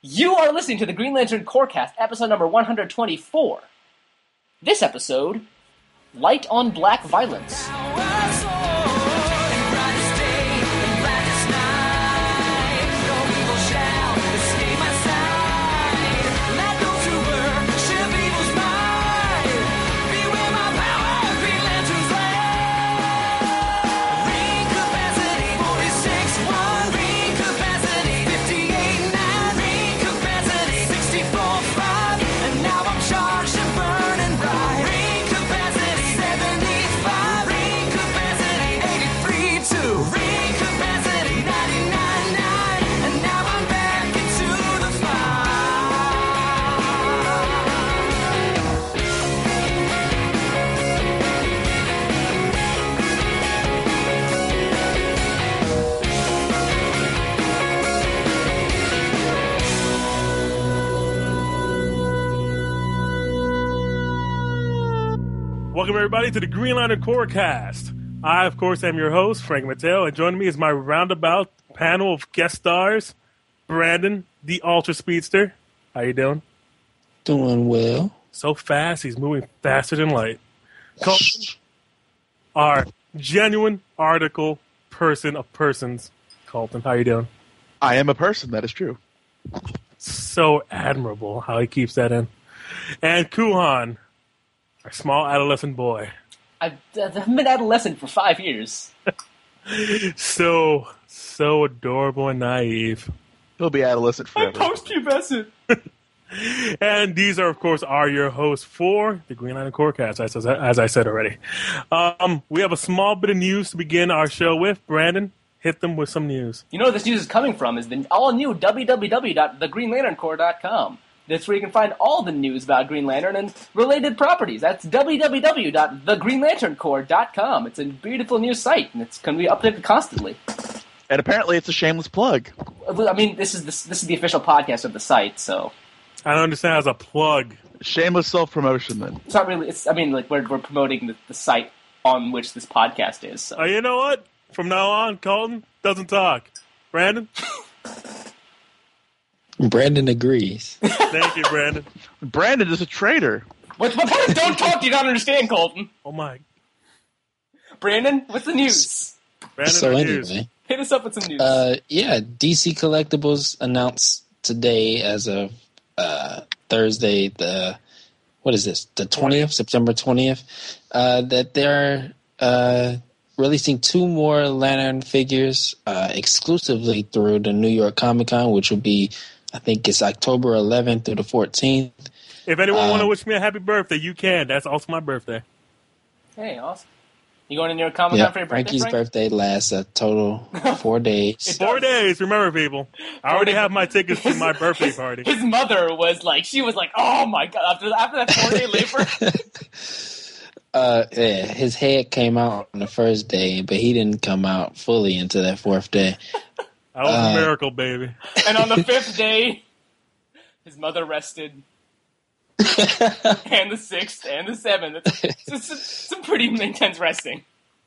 You are listening to the Green Lantern Corecast, episode number 124. This episode, Light on Black Violence. Welcome, everybody, to the Green Lantern Corecast. I, of course, am your host, Frank Mateo, and joining me is my roundabout panel of guest stars, Brandon, the Ultra Speedster. How you doing? Doing well. So fast, he's moving faster than light. Colton, our genuine article person of persons. Colton, how you doing? I am a person, that is true. So admirable how he keeps that in. And Kuhan, our small adolescent boy. I've been adolescent for 5 years. So adorable and naive. He'll be adolescent I'm forever. post-pubescent. And these are, of course, your hosts for the Green Lantern Corecast, as I said already. We have a small bit of news to begin our show with. Brandon, hit them with some news. You know where this news is coming from is the all-new www.thegreenlanterncorps.com. That's where you can find all the news about Green Lantern and related properties. That's www.thegreenlanterncorps.com. It's a beautiful new site, and it's going to be updated constantly. And apparently it's a shameless plug. I mean, this is the official podcast of the site, so I don't understand how it's a plug. Shameless self-promotion, then. it's not really. We're promoting the site on which this podcast is. So. Oh, you know what? From now on, Colton doesn't talk. Brandon? Brandon agrees. Thank you, Brandon. Brandon is a traitor. What part of don't talk do you not understand, Colton? Oh, my. Brandon, what's the news? Brandon, So the news. anyway, Hit us up with some news. DC Collectibles announced today as of Thursday, the 20th, September 20th, that they're releasing 2 more Lantern figures exclusively through the New York Comic Con, which will be, I think it's October 11th through the 14th. If anyone want to wish me a happy birthday, you can. That's also my birthday. Hey, awesome. You going to New York Comic Con for your birthday, Frankie's Frank? birthday lasts a total 4 days. 4 days, remember, people. I already have my tickets to my birthday party. His mother was like, oh my god, after that 4-day labor. His head came out on the first day, but he didn't come out fully into that 4th day. That was a miracle, baby. And on the 5th day, his mother rested. And the 6th and the 7th. It's some pretty intense resting.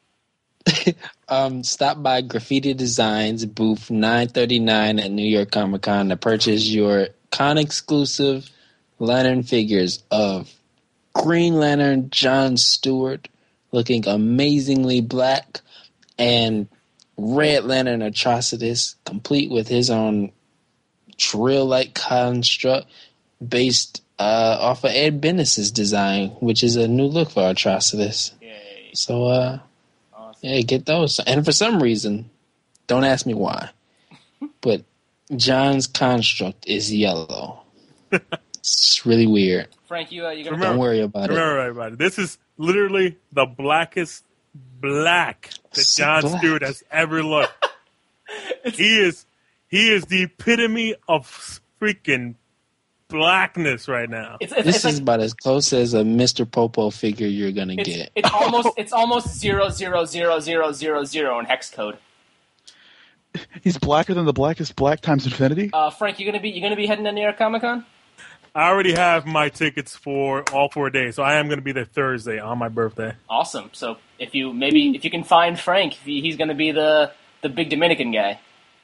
Stop by Graffiti Designs booth 939 at New York Comic Con to purchase your con-exclusive Lantern figures of Green Lantern John Stewart, looking amazingly black, and Red Lantern Atrocitus, complete with his own drill-like construct based off of Ed Bennis's design, which is a new look for Atrocitus. Yay. So, Awesome. yeah, get those. And for some reason, don't ask me why, but John's construct is yellow. It's really weird. Frank, you gonna Don't worry about Remember, everybody, this is literally the blackest black that So John black. Stewart has ever looked. He is the epitome of freaking blackness right now. This This is about as close as a Mr. Popo figure you're gonna get. It's almost 00000 in hex code. He's blacker than the blackest black times infinity. Frank, you gonna be heading to New York Comic Con? I already have my tickets for all 4 days, so I am going to be there Thursday on my birthday. Awesome. So if you can find Frank, he's gonna be the big Dominican guy.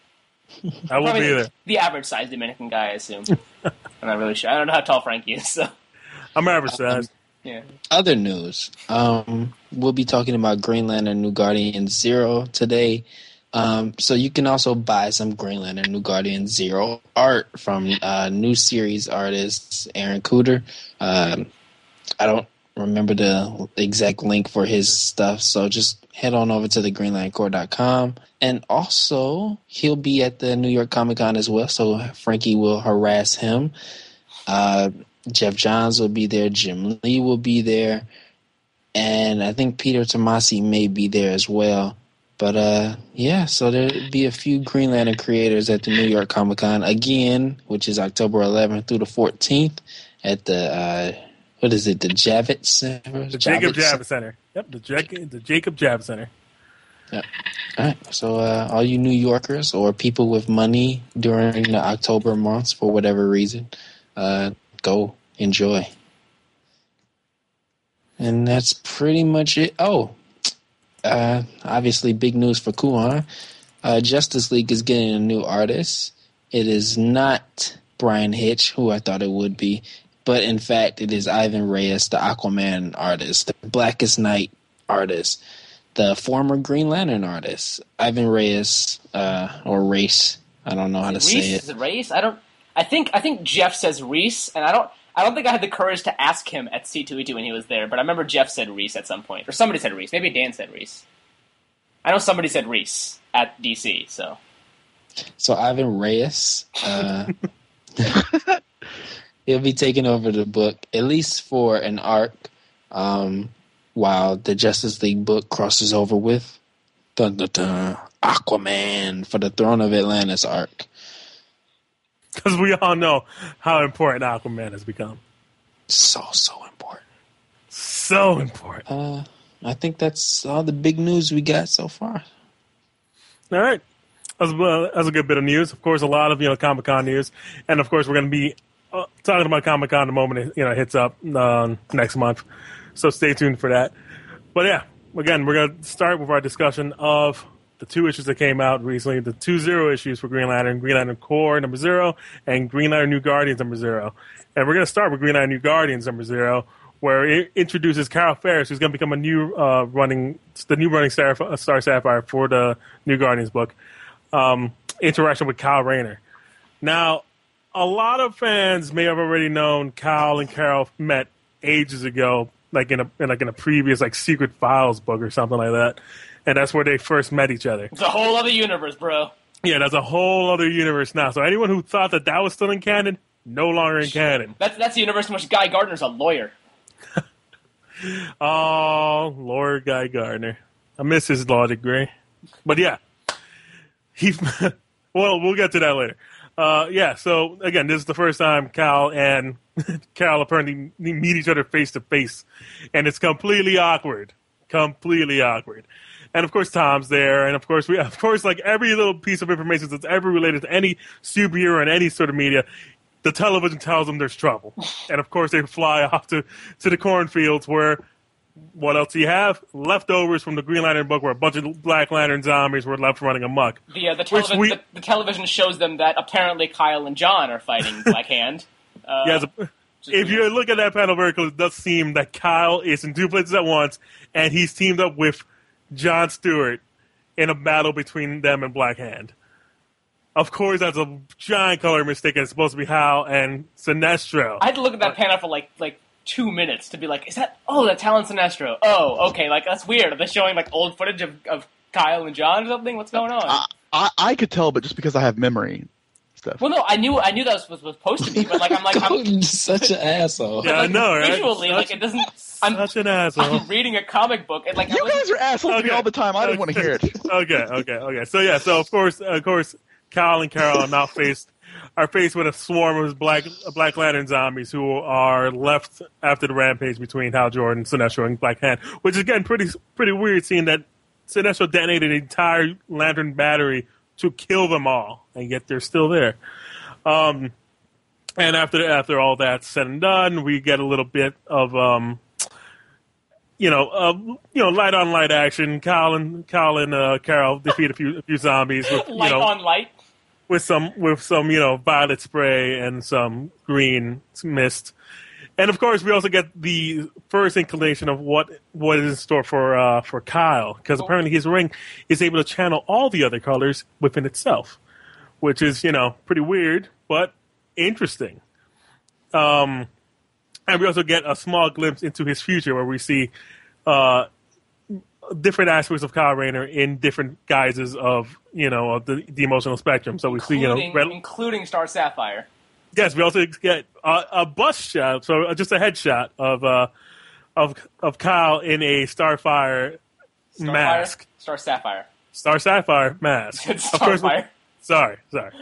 I will Probably be there. the average size Dominican guy, I assume. I'm not really sure. I don't know how tall Frankie is, so I'm average size. yeah. Other news. We'll be talking about Green Lantern New Guardian Zero today. So you can also buy some Green Lantern New Guardian Zero art from new series artist Aaron Cooter. I don't remember the exact link for his stuff, so just head on over to the greenlanterncorps.com. And also, he'll be at the New York Comic Con as well, so Frankie will harass him. Jeff Johns will be there, Jim Lee will be there, and I think Peter Tomasi may be there as well. But yeah, so there'll be a few Green Lantern creators at the New York Comic Con again, which is October 11th through the 14th at the what is it? The Javits Center. The Jacob Javits Center. Yep, the Jacob Javits Center. Yeah. All right. So all you New Yorkers or people with money during the October months for whatever reason, go enjoy. And that's pretty much it. Oh. Obviously, big news for Kuhan. Justice League is getting a new artist. It is not Brian Hitch, who I thought it would be, but in fact, it is Ivan Reyes, the Aquaman artist, the Blackest Night artist, the former Green Lantern artist. Ivan Reyes, or Race. I don't know how to say it. Is it Reese? I think Jeff says Reese, and I don't think I had the courage to ask him at C2E2 when he was there, but I remember Jeff said Reese at some point. Or somebody said Reese. Maybe Dan said Reese. I know somebody said Reese at DC, so. So Ivan Reyes, he'll be taking over the book, at least for an arc, while the Justice League book crosses over with Aquaman for the Throne of Atlantis arc. Because we all know how important Aquaman has become. So important. So important. I think that's all the big news we got so far. All right. That's a good bit of news. Of course, a lot of Comic-Con news. And, of course, we're going to be talking about Comic-Con the moment it hits up next month. So stay tuned for that. But, yeah, again, we're going to start with our discussion of the two issues that came out recently, the 2-0 issues for Green Lantern Corps number 0, and Green Lantern New Guardians number 0. And we're going to start with Green Lantern New Guardians number 0, where it introduces Carol Ferris, who's going to become a new running Star Sapphire for the New Guardians book. Interaction with Kyle Rayner. Now, a lot of fans may have already known Kyle and Carol met ages ago, like in a previous Secret Files book or something like that. And that's where they first met each other. It's a whole other universe, bro. Yeah, that's a whole other universe now. So anyone who thought that was still in canon, no longer in canon. That's the universe in which Guy Gardner's a lawyer. Oh, Lord Guy Gardner. I miss his law degree. But yeah. Well, we'll get to that later. Yeah, so again, this is the first time Kyle and Carol apparently meet each other face to face. And it's completely awkward. Completely awkward. And of course, Tom's there, and of course, like every little piece of information that's ever related to any superhero and any sort of media, the television tells them there's trouble. And of course, they fly off to the cornfields where, what else do you have? Leftovers from the Green Lantern book where a bunch of Black Lantern zombies were left running amok. The television shows them that apparently Kyle and John are fighting Black Hand. If you look at that panel very close, it does seem that Kyle is in two places at once, and he's teamed up with John Stewart in a battle between them and Black Hand. Of course, that's a giant color mistake. It's supposed to be Hal and Sinestro. I had to look at that panel for like 2 minutes to be like, is that? Oh, that's Hal and Sinestro. Oh, okay. That's weird. Are they showing old footage of Kyle and John or something? What's going on? I could tell, but just because I have memory stuff. Well, no, I knew that was supposed to be, but I'm such an asshole. Yeah, I know, right? Visually, it doesn't. Such an asshole. I'm reading a comic book, and you guys are assholes to me all the time. I didn't want to hear it. Okay. So of course, Kyle and Carol are faced with a swarm of Black Lantern zombies who are left after the rampage between Hal Jordan, Sinestro, and Black Hand, which is again pretty weird, seeing that Sinestro detonated an entire Lantern battery to kill them all, and yet they're still there. And after all that's said and done, we get a little bit of light on light action. Kyle and Carol defeat a few zombies with light on light. with some violet spray and some green mist. And of course, we also get the first inclination of what is in store for Kyle, because apparently his ring is able to channel all the other colors within itself, which is pretty weird but interesting. And we also get a small glimpse into his future, where we see different aspects of Kyle Rayner in different guises of the emotional spectrum. So we see including Star Sapphire. Yes, we also get a bust shot, so just a headshot of Kyle in a Starfire mask. Star Sapphire. Star Sapphire mask. Starfire. Sorry.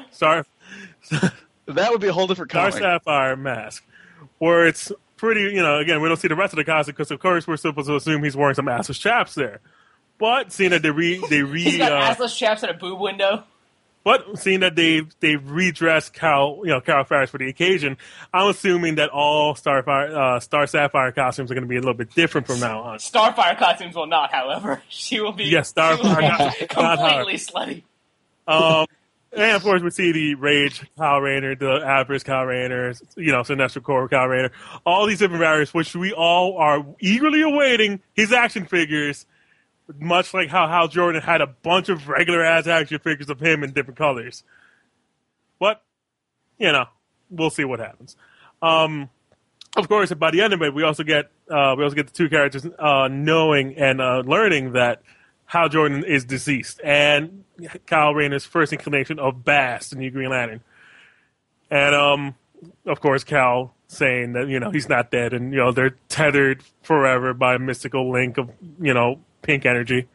That would be a whole different Star comic. Sapphire mask, where it's pretty. Again, we don't see the rest of the costume because, of course, we're supposed to assume he's wearing some assless chaps there. But seeing that he's got assless chaps and a boob window. But seeing that they've redressed Kyle Ferris for the occasion, I'm assuming that all Star Sapphire costumes are going to be a little bit different from now on. Starfire costumes will not, however. She will be Starfire completely slutty. And of course, we see the Rage Kyle Rayner, the Avarice Kyle Rayner, Sinestro Corps Kyle Rayner, all these different variants, which we all are eagerly awaiting his action figures. Much like how Hal Jordan had a bunch of regular-ass action figures of him in different colors. But, we'll see what happens. Of course, by the end of it, we also get the two characters knowing and learning that Hal Jordan is deceased, and Kyle Rayner's first inclination of Bast, the new Green Lantern. And, of course, Cal saying that, he's not dead, and, they're tethered forever by a mystical link of, pink energy.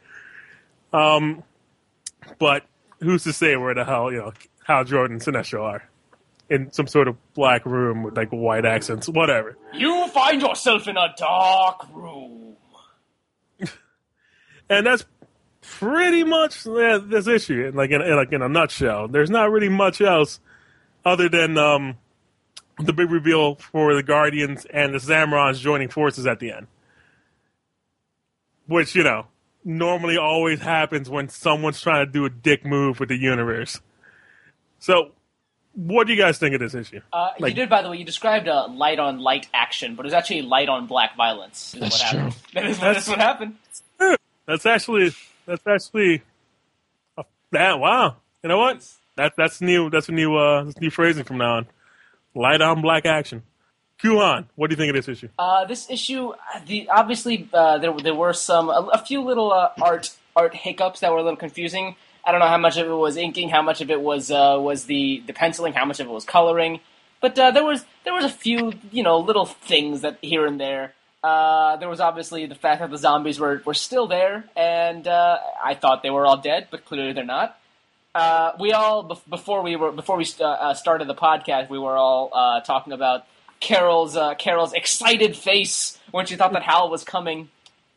But who's to say where the hell, Hal Jordan and Sinestro are? In some sort of black room with, white accents, whatever. You find yourself in a dark room. And that's pretty much this issue, in a nutshell. There's not really much else other than the big reveal for the Guardians and the Zamorans joining forces at the end. Which, normally always happens when someone's trying to do a dick move with the universe. So, what do you guys think of this issue? You did, by the way, you described light-on-light action, but it was actually light-on-black violence. That's true. That's what happened. That's actually... wow. You know what? That's new. That's a new phrasing from now on. Light-on-black action. Kuhan, what do you think of this issue? This issue, obviously, there were a few little art hiccups that were a little confusing. I don't know how much of it was inking, how much of it was the penciling, how much of it was coloring. But there was a few little things that here and there. There was obviously the fact that the zombies were still there, and I thought they were all dead, but clearly they're not. We all before we started the podcast, we were all talking about Carol's excited face when she thought that Hal was coming,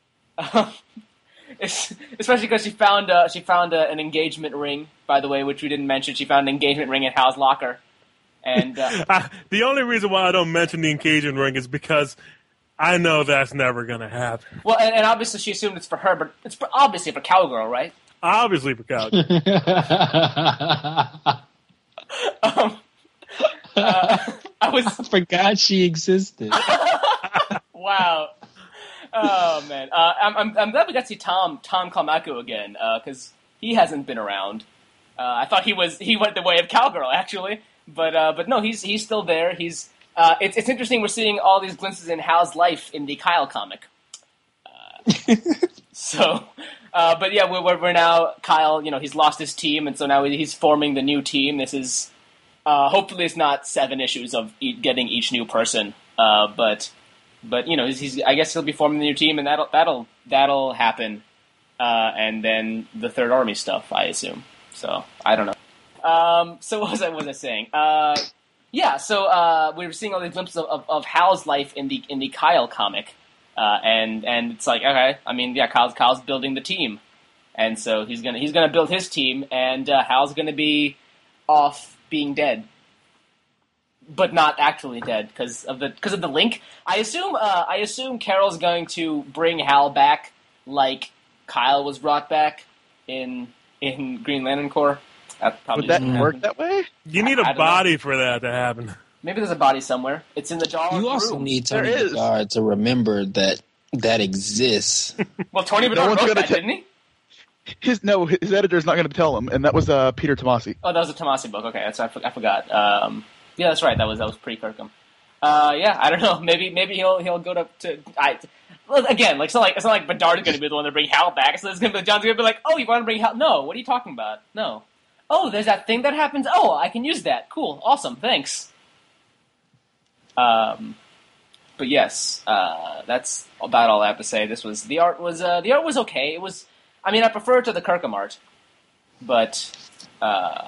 especially because she found an engagement ring. By the way, which we didn't mention, she found an engagement ring in Hal's locker. And the only reason why I don't mention the engagement ring is because I know that's never going to happen. Well, and obviously she assumed it's for her, but it's obviously for Cowgirl, right? Obviously for Cowgirl. I forgot she existed. Wow. Oh man. I'm glad we got to see Tom Kalmaku again, because he hasn't been around. I thought he went the way of Cowgirl actually, but no, he's still there. It's interesting. We're seeing all these glimpses in Hal's life in the Kyle comic. But yeah, we're now Kyle. He's lost his team, and so now he's forming the new team. This is. Hopefully it's not 7 issues of getting each new person, but he's I guess he'll be forming the new team, and that'll happen, and then the Third Army stuff, I assume. So I don't know. So what was I saying? Yeah. So we were seeing all these glimpses of Hal's life in the Kyle comic, and it's like, okay, I mean, yeah, Kyle's building the team, and so he's gonna build his team, and Hal's gonna be off being dead, but not actually dead because of the link. I assume Carol's going to bring Hal back like Kyle was brought back in Green Lantern Corps. That probably Would that doesn't work happen. that way? You need I a don't know. body for that to happen. Maybe there's a body somewhere. It's in the jar. You also room. need Tony There is. Bedard to remember that exists. Well, Tony Bedard one's wrote gonna that, ta- didn't he? His editor's not going to tell him, and that was Peter Tomasi. Oh, that was a Tomasi book. Okay, I forgot. Yeah, that's right. That was pre-Kirkham. Yeah, I don't know. Maybe he'll go to. Well, again, like it's not like Bedard's going to be the one to bring Hal back. So John's going to be like, oh, you want to bring Hal? No, what are you talking about? No. Oh, there's that thing that happens. Oh, I can use that. Cool, awesome, thanks. But yes, that's about all I have to say. The art was okay. It was. I mean, I prefer it to the Kirkham art, but I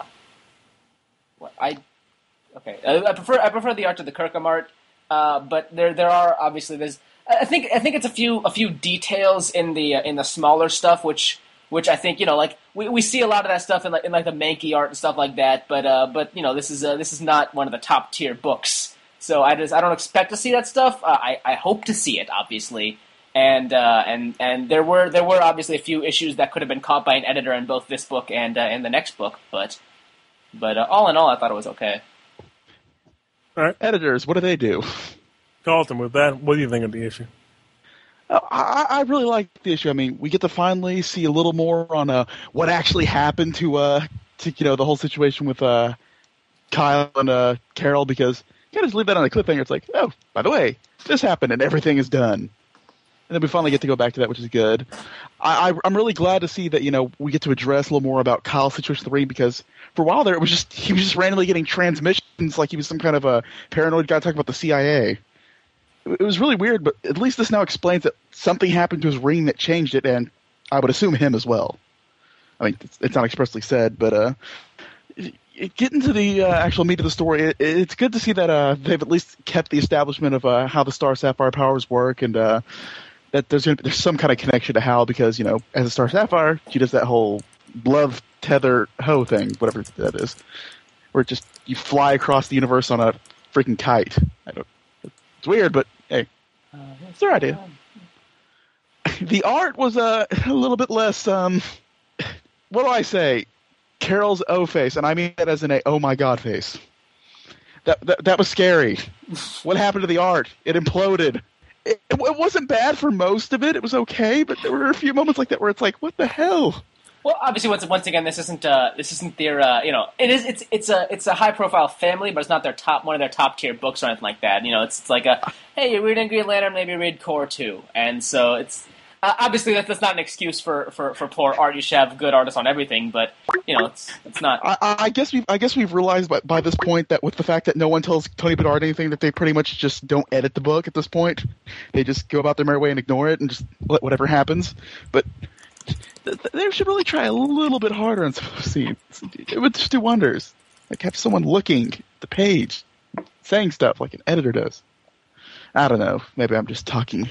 prefer the art to the Kirkham art. But there are obviously I think it's a few details in the smaller stuff which I think like we see a lot of that stuff in the Mankey art and stuff like that. But this is not one of the top tier books, so I don't expect to see that stuff. I hope to see it, obviously. And there were obviously a few issues that could have been caught by an editor in both this book and the next book, but all in all, I thought it was okay. All right, Editors, what do they do? Carlton, with that, what do you think of the issue? I really like the issue. I mean, we get to finally see a little more on what actually happened to the whole situation with Kyle and Carol, because you can't just leave that on a cliffhanger. It's like, oh, by the way, this happened and everything is done. And then we finally get to go back to that, which is good. I'm really glad to see that we get to address a little more about Kyle's situation in the ring, because for a while there he was just randomly getting transmissions like he was some kind of a paranoid guy talking about the CIA. It was really weird, but at least this now explains that something happened to his ring that changed it, and I would assume him as well. I mean, it's not expressly said, but getting to the actual meat of the story, it's good to see that they've at least kept the establishment of how the Star Sapphire powers work, and that there's some kind of connection to Hal, because as a Star Sapphire, she does that whole love tether hoe thing, whatever that is, where you fly across the universe on a freaking kite. It's weird, but hey, it's their idea. The art was a little bit less. What do I say? Carol's O face, and I mean that as in a oh my god face. That was scary. What happened to the art? It imploded. It wasn't bad for most of it. It was okay, but there were a few moments like that where it's like, what the hell? Well, obviously, once again, this isn't their it's a high profile family, but it's not one of their top tier books or anything like that. It's like hey, you're reading Green Lantern, maybe read Core 2, and so it's obviously that's not an excuse for poor art. You should have good artists on everything, but it's not. I guess we've realized by this point that with the fact that no one tells Tony Bedard anything, that they pretty much just don't edit the book at this point. They just go about their merry way and ignore it and just let whatever happens. But they should really try a little bit harder on some scenes. It would just do wonders. Like have someone looking at the page, saying stuff like an editor does. I don't know. Maybe I'm just talking.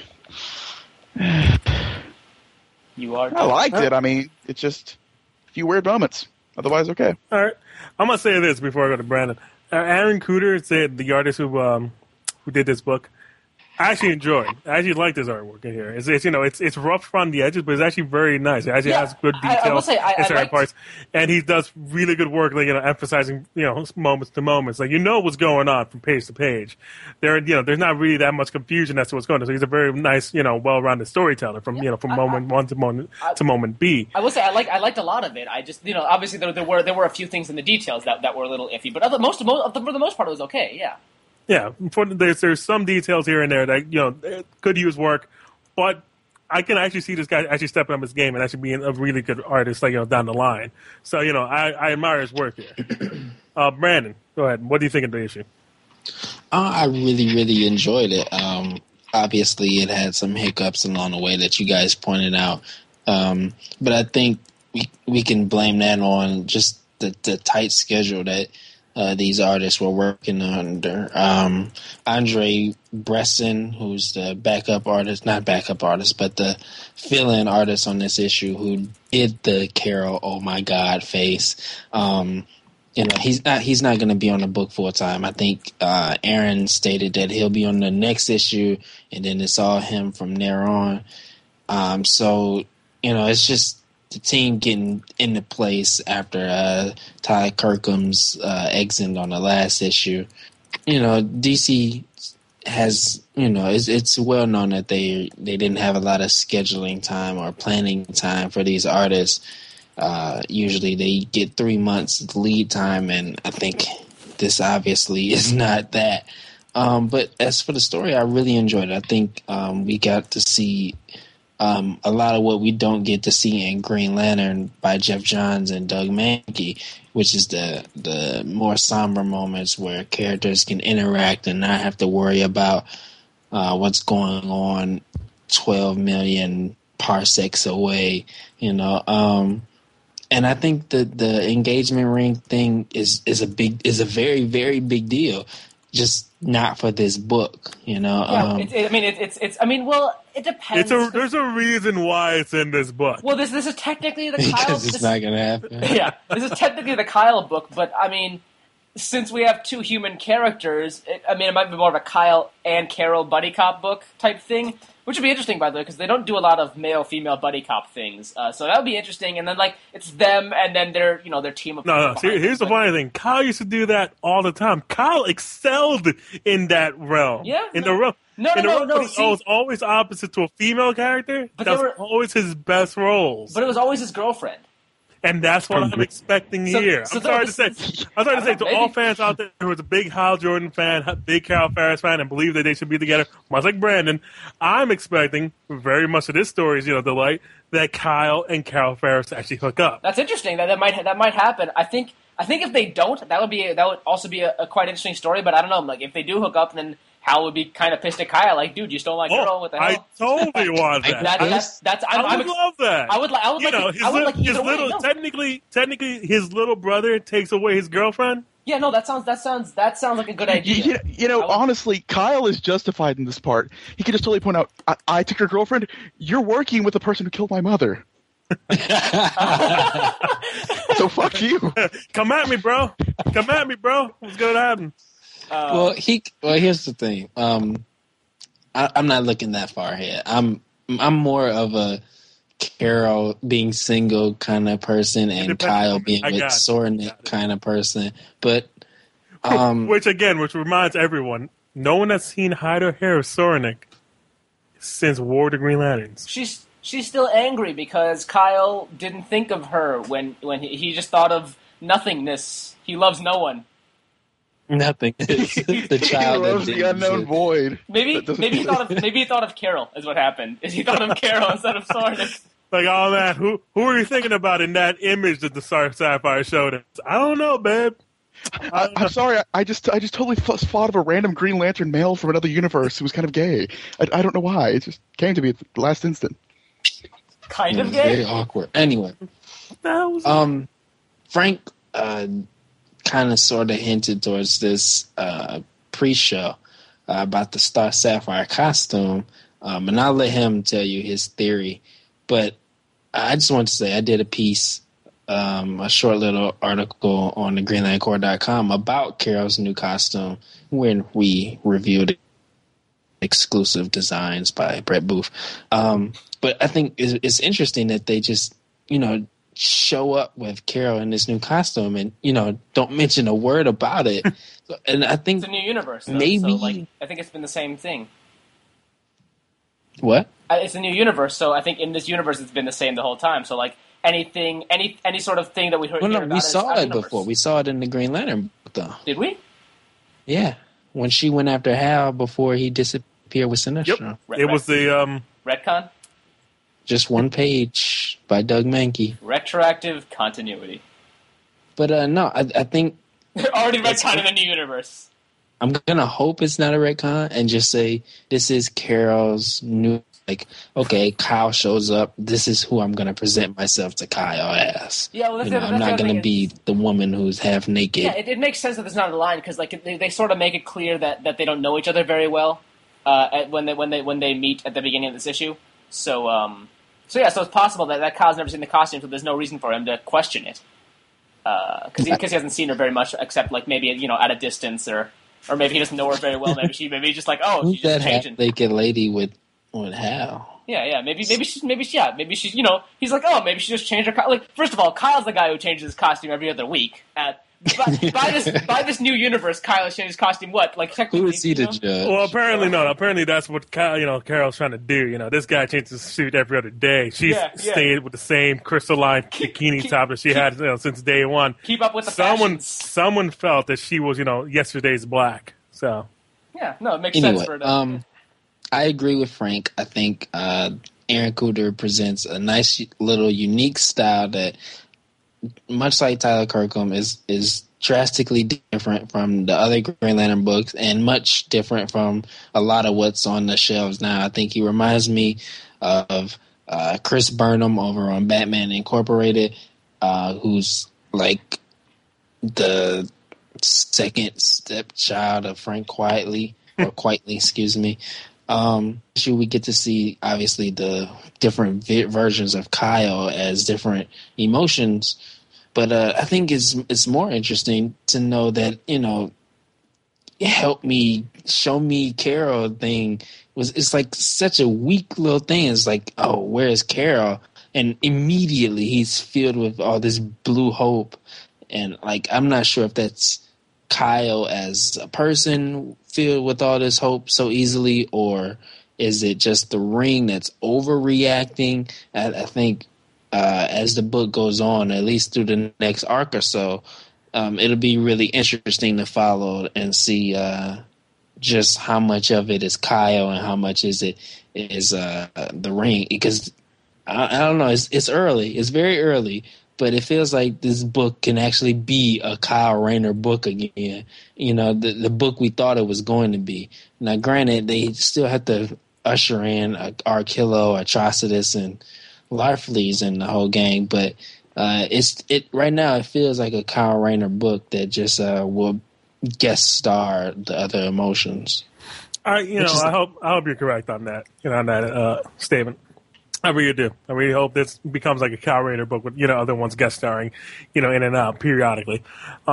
You are. I liked it. I mean, it's just a few weird moments. Otherwise, okay. All right, I'm gonna say this before I go to Brandon. Aaron Cooter said the artist who did this book. I actually enjoyed. I actually like this artwork in here. It's rough around the edges, but it's actually very nice. It actually has good details I will say, in certain parts, and he does really good work, like emphasizing moments to moments, like what's going on from page to page. There's not really that much confusion as to what's going on. So he's a very nice, well-rounded storyteller from moment one to moment B. I will say I liked a lot of it. I just obviously there were a few things in the details that were a little iffy, but for the most part it was okay. Yeah. Yeah, there's some details here and there that could use work, but I can actually see this guy actually stepping up his game and actually being a really good artist, down the line. So I admire his work here. Brandon, go ahead. What do you think of the issue? I really, really enjoyed it. Obviously, it had some hiccups along the way that you guys pointed out, but I think we can blame that on just the tight schedule that these artists were working under. Andre Bresson, who's the not backup artist, but the fill-in artist on this issue, who did the Carol oh my god face. He's not going to be on the book full time. I think Aaron stated that he'll be on the next issue, and then it's all him from there on. So it's just the team getting into place after Ty Kirkham's exit on the last issue. DC has, it's well known that they didn't have a lot of scheduling time or planning time for these artists. Usually they get 3 months lead time, and I think this obviously is not that. But as for the story, I really enjoyed it. I think we got to see a lot of what we don't get to see in Green Lantern by Jeff Johns and Doug Mahnke, which is the more somber moments where characters can interact and not have to worry about what's going on 12 million parsecs away, and I think the engagement ring thing is a very, very big deal, just not for this book, Yeah, it depends. There's a reason why it's in this book. Well, this is technically the Kyle. Because it's not going to happen. Yeah, this is technically the Kyle book, but since we have two human characters, it might be more of a Kyle and Carol buddy cop book type thing, which would be interesting, by the way, because they don't do a lot of male-female buddy cop things. So that would be interesting. And then, it's them and then their team of No. Here's the funny thing. Kyle used to do that all the time. Kyle excelled in that realm. Yeah. In the realm. No. He was always opposite to a female character. But That was always his best roles. But it was always his girlfriend. And that's what I'm expecting here. I'm sorry to say to all fans out there who is a big Hal Jordan fan, big Carol Ferris fan, and believe that they should be together, much like Brandon, I'm expecting very much of this story's delight that Kyle and Carol Ferris actually hook up. That's interesting. That might happen. I think if they don't, that would also be a quite interesting story. But I don't know. If they do hook up, then Hal would be kind of pissed at Kyle, dude, you stole my girl. What the hell? I totally want that. I would love that. I would like either way. No. Technically, his little brother takes away his girlfriend. Yeah, no, that sounds like a good idea. Honestly, Kyle is justified in this part. He could just totally point out, I took your girlfriend. You're working with the person who killed my mother. So fuck you. Come at me, bro. What's gonna happen? Well, here's the thing. I'm not looking that far ahead. I'm more of a Carol being single kind of person, and Kyle being with Soranik kind of person. But which reminds everyone, no one has seen hide or hair of Soranik since War of the Green Lanterns. She's still angry because Kyle didn't think of her when he just thought of nothingness. He loves no one. Nothing. The child he loves the unknown void. Maybe he thought of Carol is what happened. Is he thought of Carol instead of Soranik? Like, oh man, who are you thinking about in that image that the Sapphire showed us? I don't know, babe. I'm sorry. I just totally thought of a random Green Lantern male from another universe who was kind of gay. I don't know why. It just came to me at the last instant. Kind of gay. Very awkward. Anyway, Frank kind of sort of hinted towards this pre-show about the Star Sapphire costume, and I'll let him tell you his theory. But I just want to say I did a piece, a short little article on the GreenLantCorps.com about Carol's new costume when we reviewed exclusive designs by Brett Booth. But I think it's interesting that they just, show up with Carol in this new costume and, don't mention a word about it. And I think it's a new universe, though, maybe so, I think it's been the same thing. What? It's a new universe, so I think in this universe it's been the same the whole time. So anything, any sort of thing that we heard. Well, no, about we saw it universe. before. We saw it in the Green Lantern book, though. Did we? Yeah, when she went after Hal before he disappeared with Sinestro. Yep. It was the retcon. Just one page by Doug Mahnke. Retroactive continuity. But no, I think they're already retconning the new universe. I'm gonna hope it's not a retcon and just say this is Carol's new. Okay, Kyle shows up. This is who I'm gonna present myself to Kyle as. Yeah, well, I'm not gonna be the woman who's half naked. Yeah, it makes sense that there's not a line because they sort of make it clear that they don't know each other very well when they meet at the beginning of this issue. So it's possible that Kyle's never seen the costume, so there's no reason for him to question it. Because he hasn't seen her very much, except maybe at a distance, or maybe he doesn't know her very well. Maybe he's just like, oh, who's she's just that changing. half-naked lady with Hal? Yeah. Maybe she's he's like, oh, maybe she just changed her. Like, first of all, Kyle's the guy who changes his costume every other week. By this new universe, Kyle has changed his costume. What? Like, Who is he to judge? Well, apparently not. Apparently that's what Carol's trying to do. This guy changes his suit every other day. She's staying with the same crystalline bikini top that she had since day one. Keep up with the fashions. Someone felt that she was yesterday's black. So yeah, no, it makes sense for it. I agree with Frank. I think Aaron Kuder presents a nice little unique style that, much like Tyler Kirkham, is drastically different from the other Green Lantern books and much different from a lot of what's on the shelves now. I think he reminds me of Chris Burnham over on Batman Incorporated, who's like the second stepchild of Frank Quitely, excuse me. We get to see, obviously, the different versions of Kyle as different emotions. But I think it's more interesting to know that, help me, show me Carol thing. It's like such a weak little thing. It's like, oh, where's Carol? And immediately he's filled with all this blue hope. And, like, I'm not sure if that's Kyle as a person filled with all this hope so easily, or is it just the ring that's overreacting? I think as the book goes on, at least through the next arc or so, it'll be really interesting to follow and see just how much of it is Kyle and how much is the ring. Because I don't know, it's early, it's very early, but it feels like this book can actually be a Kyle Rayner book again. The book we thought it was going to be. Now, granted, they still have to usher in Arkillo, Atrocitus, and Larfleeze and the whole gang, but right now it feels like a Kyle Rayner book that just will guest star the other emotions. I hope you're correct on that. On that statement. I really do. I really hope this becomes like a Kyle Rayner book with other ones guest starring, in and out periodically.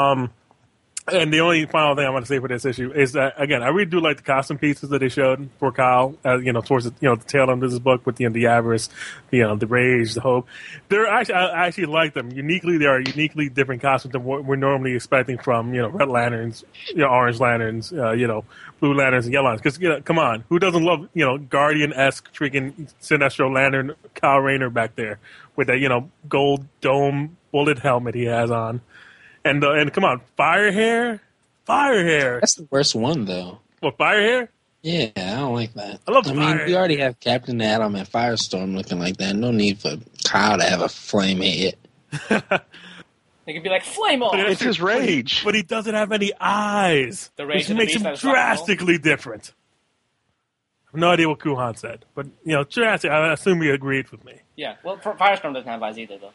And the only final thing I want to say for this issue is that, again, I really do like the costume pieces that they showed for Kyle, towards the tail end of this book with the avarice, the rage, the hope. I actually like them. They are uniquely different costumes than what we're normally expecting from Red Lanterns, Orange Lanterns, Blue Lanterns and Yellow Lanterns. Because come on, who doesn't love Guardian-esque freaking Sinestro Lantern Kyle Rayner back there with that gold dome bullet helmet he has on. And come on, fire hair. That's the worst one, though. What, fire hair? Yeah, I don't like that. I love fire hair. We already have Captain Atom and Firestorm looking like that. No need for Kyle to have a flame head. They could be like, flame on. It's his rage. But he doesn't have any eyes. The rage which makes him drastically different. I have no idea what Kuhan said. But, drastic. I assume he agreed with me. Yeah, well, Firestorm doesn't have eyes either, though.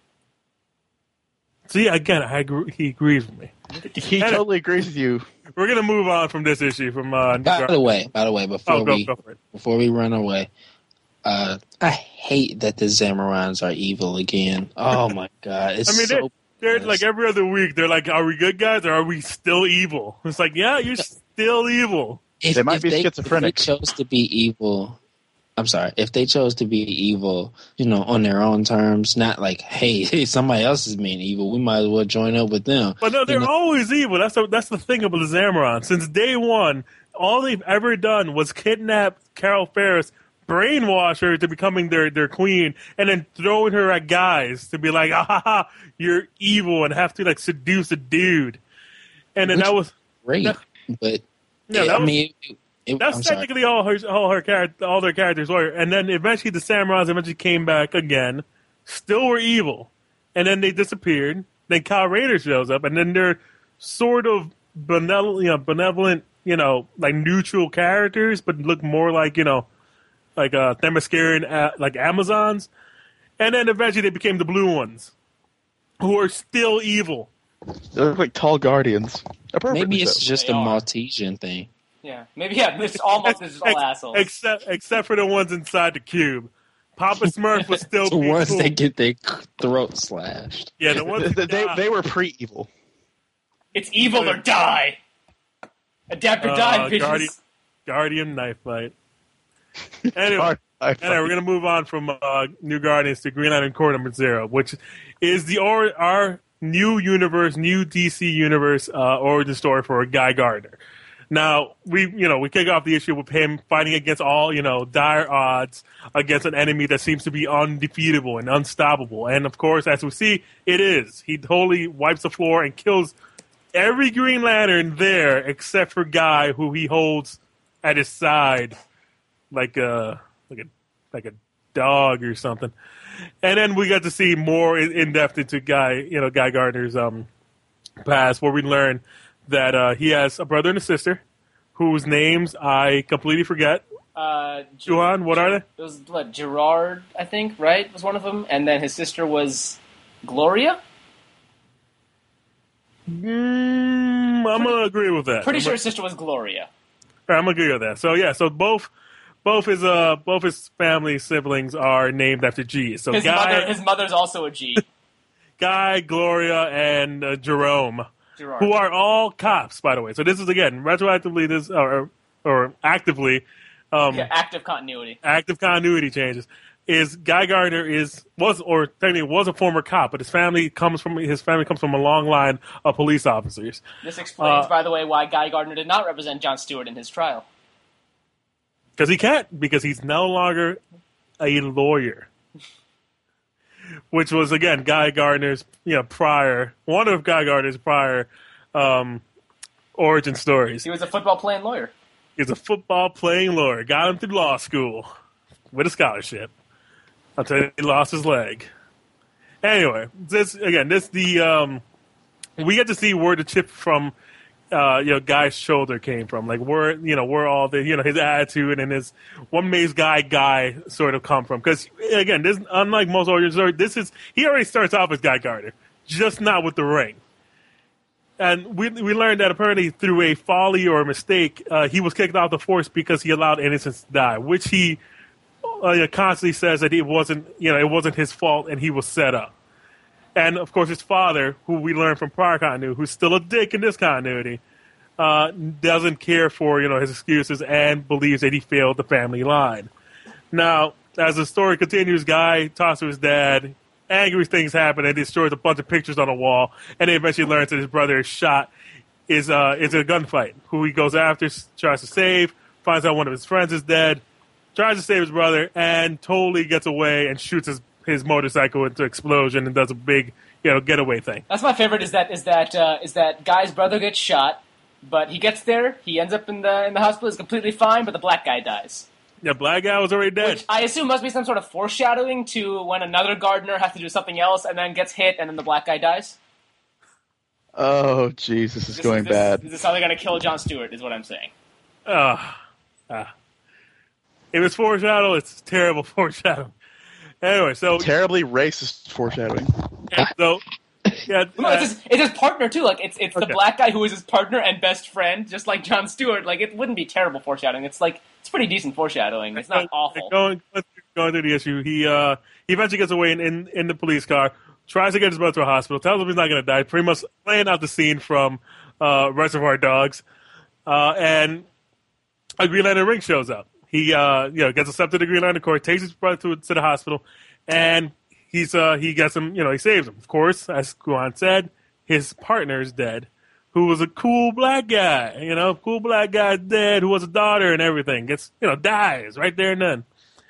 See, again, I agree, he agrees with me. He totally agrees with you. We're gonna move on from this issue. By the way, before we run away, I hate that the Zamorans are evil again. Oh my god! They're like every other week. They're like, "Are we good guys or are we still evil?" It's like, yeah, you're still evil. They might be schizophrenic. If they chose to be evil. I'm sorry, if they chose to be evil, on their own terms, not like, hey, somebody else is being evil, we might as well join up with them. But no, they're always evil. That's the thing about the Zamoran. Since day one, all they've ever done was kidnap Carol Ferris, brainwash her to becoming their queen, and then throwing her at guys to be like, you're evil, and have to like seduce a dude. And then that was great. That's technically all their characters were, and then eventually the Zamorans came back again, still were evil, and then they disappeared. Then Kyle Rayner shows up, and then they're sort of benevolent, like neutral characters, but look more like like Themysciran, like Amazons, and then eventually they became the Blue Ones, who are still evil. They look like tall guardians. Maybe it's just a Maltesian thing. Yeah, maybe. Yeah, this is all assholes. Except for the ones inside the cube. Papa Smurf was still the ones that get their throat slashed. Yeah, the ones they were pre-evil. It's evil or die. Adapt or die, bitches. Guardian knife fight. Anyway, Anyway, we're going to move on from New Guardians to Green Lantern Corps number 0, which is our new universe, new DC universe origin story for Guy Gardner. Now, we kick off the issue with him fighting against all, dire odds against an enemy that seems to be undefeatable and unstoppable. And, of course, as we see, it is. He totally wipes the floor and kills every Green Lantern there except for Guy, who he holds at his side like a dog or something. And then we got to see more in depth into Guy Gardner's past, where we learn that he has a brother and a sister whose names I completely forget. Juhan, what are they? It was Gerard, I think, right? Was one of them, and then his sister was Gloria. I'm gonna agree with that. Pretty sure his sister was Gloria. I'm gonna agree with that. So yeah, so both his family siblings are named after G. So his mother's also a G. Guy, Gloria, and Jerome. Gerard. Who are all cops, by the way. So this is, again, retroactively, or actively... active continuity. Active continuity changes. Is Guy Gardner was a former cop, but his family comes from a long line of police officers. This explains, by the way, why Guy Gardner did not represent Jon Stewart in his trial. Because he can't, because he's no longer a lawyer. Which was, again, Guy Gardner's, one of Guy Gardner's prior origin stories. He was a football-playing lawyer. He's a football-playing lawyer. Got him through law school with a scholarship. I'll tell you, he lost his leg. Anyway, we get to see where the chip from, Guy's shoulder came from. Like, where all the, his attitude and his what makes Guy sort of come from. Because, again, this, unlike most origin stories, he already starts off as Guy Gardner, just not with the ring. And we learned that apparently through a folly or a mistake, he was kicked off the force because he allowed innocents to die, which he constantly says that it wasn't his fault and he was set up. And, of course, his father, who we learned from prior continuity, who's still a dick in this continuity, doesn't care for, his excuses and believes that he failed the family line. Now, as the story continues, Guy talks to his dad, angry things happen, and destroys a bunch of pictures on the wall, and he eventually learns that his brother is shot, is a gunfight, who he goes after, tries to save, finds out one of his friends is dead, tries to save his brother, and totally gets away and shoots his motorcycle into explosion and does a big, getaway thing. That's my favorite. Is that Guy's brother gets shot, but he gets there. He ends up in the hospital. Is completely fine, but the black guy dies. Yeah, black guy was already dead. Which I assume must be some sort of foreshadowing to when another Gardner has to do something else and then gets hit, and then the black guy dies. Oh, jeez, this is going bad. Is this how they're going to kill Jon Stewart? Is what I'm saying. If it's foreshadow, it's terrible foreshadow. Anyway, so terribly racist foreshadowing. So, yeah, no, it's his partner too. Like it's okay. The black guy who is his partner and best friend, just like Jon Stewart. Like it wouldn't be terrible foreshadowing. It's pretty decent foreshadowing. It's not awful. Going through the issue, he eventually gets away in the police car, tries to get his brother to a hospital, tells him he's not going to die. Pretty much laying out the scene from Reservoir Dogs, and a Green Lantern ring shows up. He gets accepted to Green Lantern Corps, takes his brother to the hospital, and he gets him, he saves him. Of course, as Guan said, his partner is dead, who was a cool black guy, cool black guy dead, who was a daughter and everything, dies right there and then.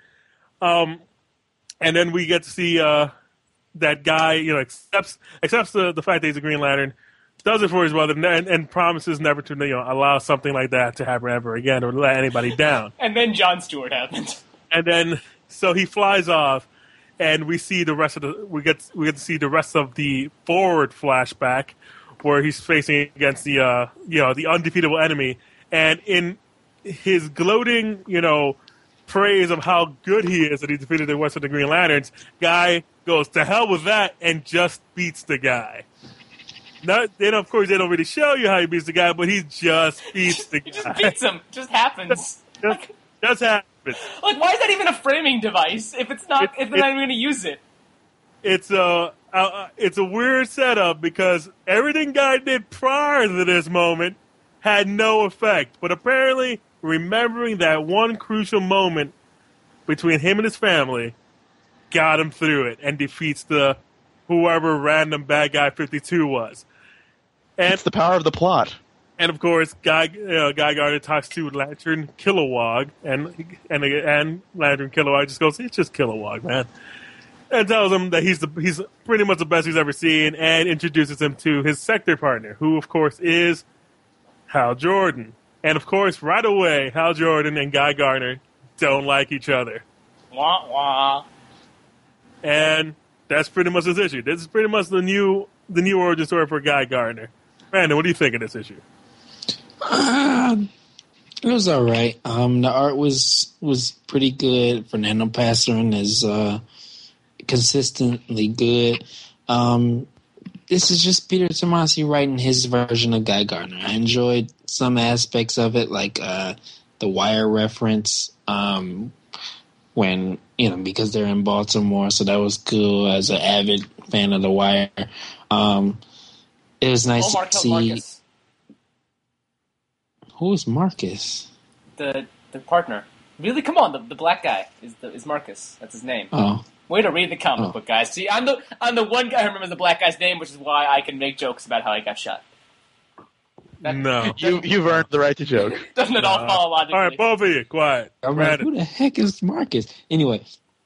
And then we get to see that guy, accepts the fact that he's a Green Lantern, does it for his brother, and promises never to allow something like that to happen ever again or let anybody down. And then Jon Stewart happened. And then so he flies off, and we see the rest of we get to see the rest of the forward flashback where he's facing against the the undefeatable enemy, and in his gloating praise of how good he is that he defeated the rest of the Green Lanterns, Guy goes to hell with that and just beats the guy. Then, of course, they don't really show you how he beats the guy, but he just beats the guy. He just beats him. It just happens. Just happens. Like, why is that even a framing device if they're not even going to use it? It's a weird setup because everything Guy did prior to this moment had no effect. But apparently, remembering that one crucial moment between him and his family got him through it and defeats the whoever random bad guy 52 was. And It's the power of the plot. And of course, Guy Gardner talks to Lantern Kilowog, and Lantern Kilowog just goes, "It's just Kilowog, man," and tells him that he's pretty much the best he's ever seen, and introduces him to his sector partner, who of course is Hal Jordan. And of course, right away, Hal Jordan and Guy Gardner don't like each other, Wah wah. and that's pretty much his issue. This is pretty much the new origin story for Guy Gardner. Brandon, what do you think of this issue? It was all right. The art was pretty good. Fernando Pasarin is consistently good. This is just Peter Tomasi writing his version of Guy Gardner. I enjoyed some aspects of it, like the Wire reference, when because they're in Baltimore, so that was cool. As an avid fan of the Wire, it was nice to see. Marcus. Who's Marcus? The partner. Really? Come on, the black guy is Marcus. That's his name. Oh. Way to read the comic book, guys. See, I'm the one guy who remembers the black guy's name, which is why I can make jokes about how he got shot. No. You've earned the right to joke. Doesn't it all follow logically? All right, both of you, quiet. I'm like, Brandon. who the heck is Marcus? Anyway,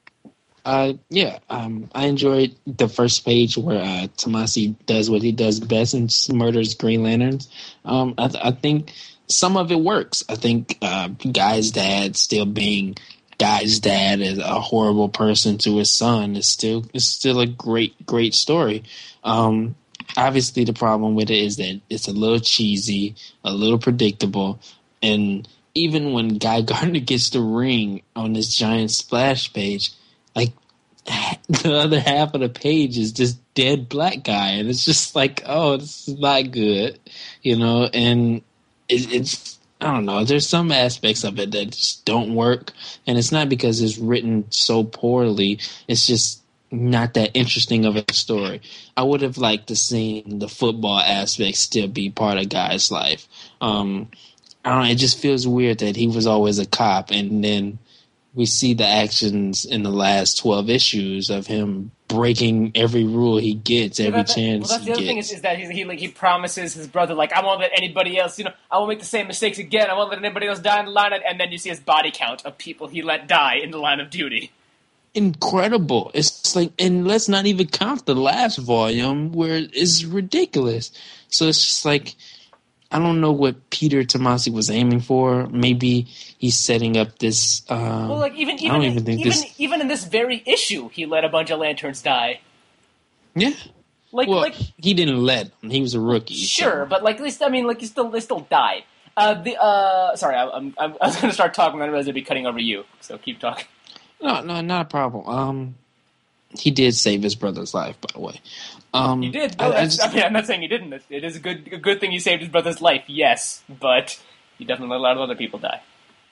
I enjoyed the first page where Tomasi does what he does best and murders Green Lanterns. I think some of it works. I think Guy's dad still being Guy's dad as a horrible person to his son is still a great story. Obviously, the problem with it is that it's a little cheesy, a little predictable, and even when Guy Gardner gets the ring on this giant splash page, like the other half of the page is just dead black guy, and it's just like, oh, this is not good, and it's I don't know. There's some aspects of it that just don't work, and it's not because it's written so poorly. It's just not that interesting of a story. I would have liked to see the football aspect still be part of Guy's life. I don't know. It just feels weird that he was always a cop, and then we see the actions in the last 12 issues of him breaking every rule he gets, every chance that's he the other gets. thing is that he promises his brother, like, I won't let anybody else, I won't make the same mistakes again. I won't let anybody else die in the line. And then you see his body count of people he let die in the line of duty. Incredible. It's like, and let's not even count the last volume where it's ridiculous. So it's just like, I don't know what Peter Tomasi was aiming for. Maybe he's setting up this. Well, like even in this very issue, he let a bunch of Lanterns die. Yeah. Like he didn't let him. He was a rookie. Sure, but like at least they still died. Sorry, I was going to start talking, and I realized I'd be cutting over you. So keep talking. No, not a problem. He did save his brother's life, by the way. He did. No, I'm not saying he didn't. It is a good thing he saved his brother's life, yes, but he definitely let a lot of other people die.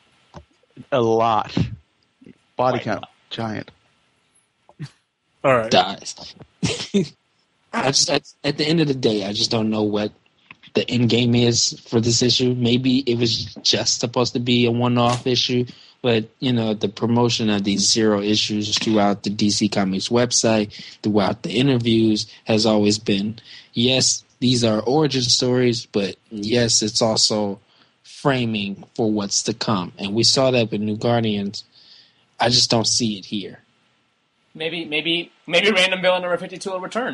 A lot. Body Quite count. Giant. All right. Dies. At the end of the day, I just don't know what the end game is for this issue. Maybe it was just supposed to be a one-off issue, but the promotion of these 0 issues throughout the DC Comics website, throughout the interviews, has always been, yes, these are origin stories, but yes, it's also framing for what's to come. And we saw that with New Guardians. I just don't see it here. Maybe Random Villain number 52 will return.